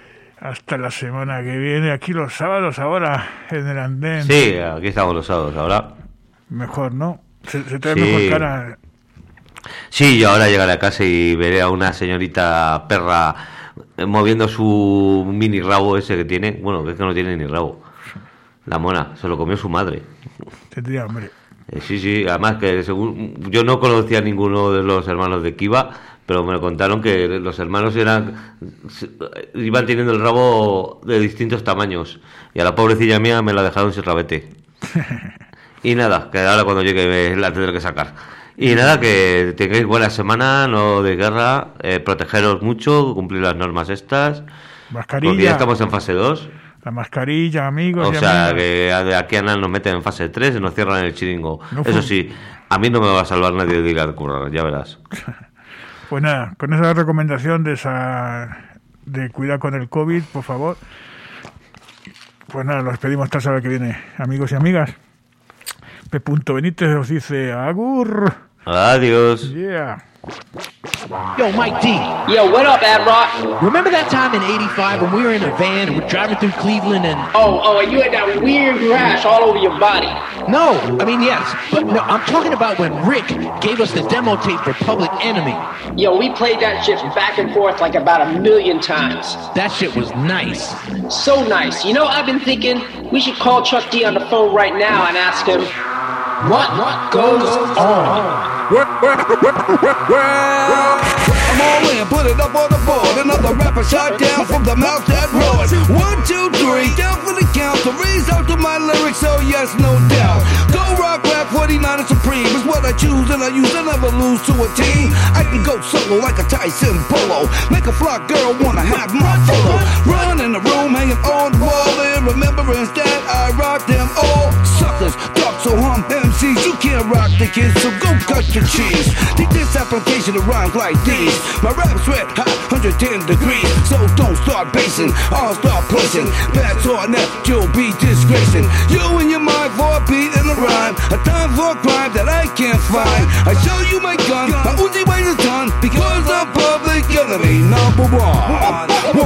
Hasta la semana que viene, aquí los sábados ahora, en el andén. Sí, aquí estamos los sábados ahora. Mejor, ¿no? Se te ve Sí. mejor cara. Sí, yo ahora llegaré a casa y veré a una señorita perra moviendo su mini rabo ese que tiene. Bueno, que es que no tiene ni rabo. La mona, se lo comió su madre. Tendría hambre. Sí, además que según yo no conocía a ninguno de los hermanos de Kiva, pero me contaron que los hermanos iban teniendo el rabo de distintos tamaños y a la pobrecilla mía me la dejaron sin rabete. Y nada, que ahora cuando llegue la tendré que sacar. Y nada, que tengáis buena semana, no de guerra, protegeros mucho, cumplir las normas estas. Mascarilla. Porque ya estamos en fase 2. La mascarilla, amigos. O y sea, amigas. que de aquí a nada nos meten en fase 3 y nos cierran el chiringo. No Eso sí, a mí no me va a salvar nadie de ir a currar, ya verás. Pues nada, con esa recomendación de cuidar con el COVID, por favor. Pues nada, nos despedimos hasta la semana que viene, amigos y amigas. P. Benítez os dice agur. Adiós. Yeah. Yo, Mike D. Yo, what up, Ad Rock? Remember that time in '85 when we were in a van and we're driving through Cleveland and... Oh, and you had that weird rash all over your body. No, I mean, yes. But no, I'm talking about when Rick gave us the demo tape for Public Enemy. Yo, we played that shit back and forth like about 1,000,000 times. That shit was nice. So nice. You know, I've been thinking we should call Chuck D on the phone right now and ask him, what goes on? I'm all in, put it up on the board. Another rapper shot down from the mouth that roared. 1, 2, 3, down for the count. To raise out to my lyrics, so yes, no doubt. Go rock, rap, 49 and supreme is what I choose and I use. I never lose to a team. I can go solo like a Tyson Polo. Make a fly girl wanna have my follow. Run in the room, hanging on the wall. In remembrance that I rock them all. Suckers, ducks, so hum MCs. You can't rock the kids, so go cut your cheese. Take this application of rhymes like these. My rap's red hot, 110 degrees. So don't start basing, I'll start placing. Bats or net, you'll be disgracing. You and your mind for a beat and a rhyme. A time for a crime that I can't find. I show you my gun, my Uzi weighs a ton. Because I'm Public Enemy number one.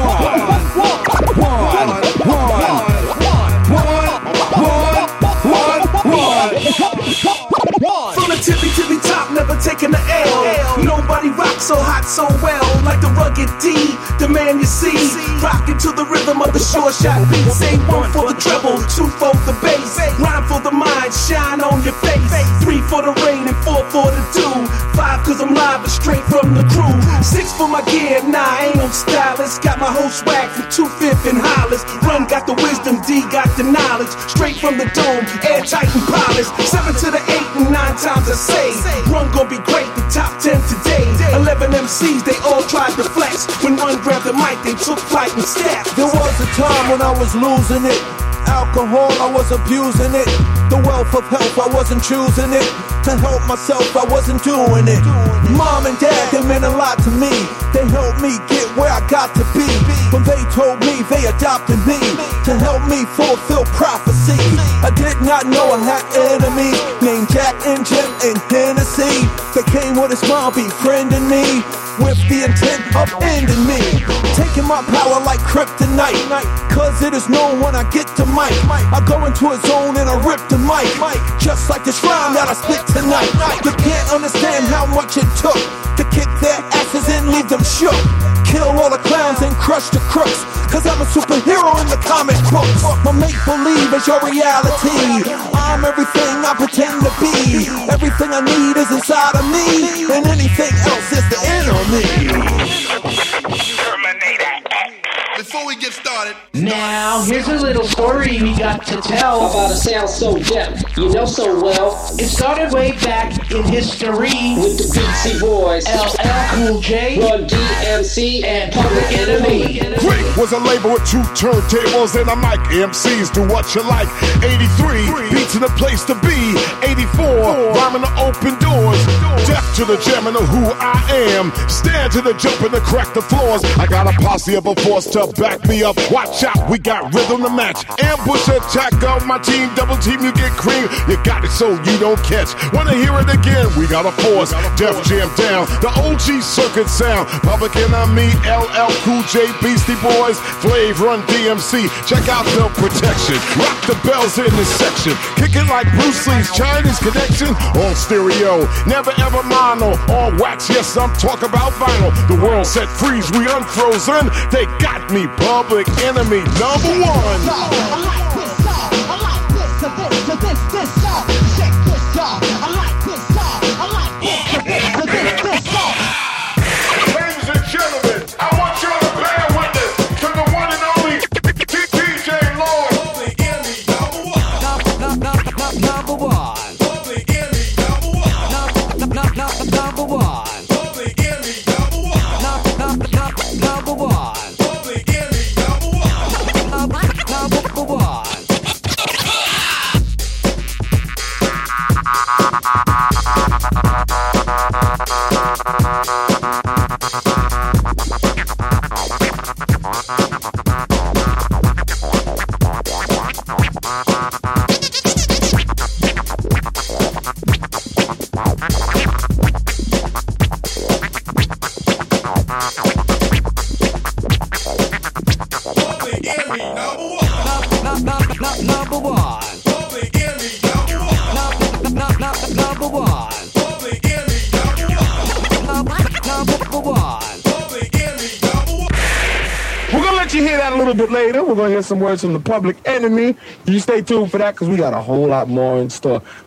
From the tippy top, never taking the L. Nobody rocks so hot, so well. Like the rugged D, the man you see. Rocking to the rhythm of the short shot beat. Say 1 for the treble, 2 for the bass. Rhyme for the mind, shine on your face. 3 for the rain and 4 for the dew. 5 cause I'm live and straight from the crew. 6 for my gear, nah, I ain't no stylist. Got my whole swag from 2/5 and Hollis. Run got the wisdom, D got the knowledge. Straight from the dome, airtight and polished. 7 to the 8 and 9 times I say. Run gon' be great, the top 10 today. 11 MCs, they all tried to flex. When one grabbed the mic, they took flight and stepped. There was a time when I was losing it. Alcohol, I was abusing it. The wealth of health, I wasn't choosing it. To help myself, I wasn't doing it. Mom and dad, they meant a lot to me. They helped me get where I got to be. When they told me, they adopted me. To help me fulfill prophecy. I did not know I had enemies named Jack and Jim and Hennessy. They came with a smile, befriending me. With the intent of ending me. Taking my power like kryptonite. Cause it is known when I get to mic. I go into a zone and I rip the mic. Just like this rhyme that I spit tonight. You can't understand how much it took to kick their asses and leave them shook. Kill all the clowns and crush the crooks. Cause I'm a superhero in the comic books. My make-believe is your reality. I'm everything I pretend to be. Everything I need is inside of me. And anything else is the enemy. Before we get started, Now, here's a little story we got to tell. About a sound so deaf, you know so well. It started way back in history with the Beatsy Boys, LL Cool J, Run DMC, and Public Enemy. Freak was a label with 2 turntables and a mic. MCs do what you like. 83 beats in the place to be. 84 rhyming to open doors. Deaf to the jamming of who I am. Stand to the jump and to crack the floors. I got a posse of a force to back me up. Watch out, we got rhythm to match. Ambush attack of my team, double team, you get cream. You got it so you don't catch. Wanna hear it again? We got a force. Def Jam down, the OG circuit sound. Public Enemy, LL Cool J, Beastie Boys, Flav, Run DMC. Check out the protection. Rock the bells in this section. Kick it like Bruce Lee's Chinese Connection. On stereo, never ever mono. On wax, yes, I'm talking about vinyl. The world set freeze, we unfrozen. They got me, Public Enemy number one. I like this song. I like this song. Check this song. I like this song. I like this song. Ladies and gentlemen, I want you to bear witness to the one and only DJ Lloyd. Public Enemy number one. Number one. Public Enemy number one. Number one. Public Enemy number one. Number one. Public Enemy number one. Number one. Number one. Public Enemy number one. Number one. Public Enemy number one. Public Enemy number one. We're gonna let you hear that a little bit later. We're gonna hear some words from the Public Enemy. You stay tuned for that because we got a whole lot more in store.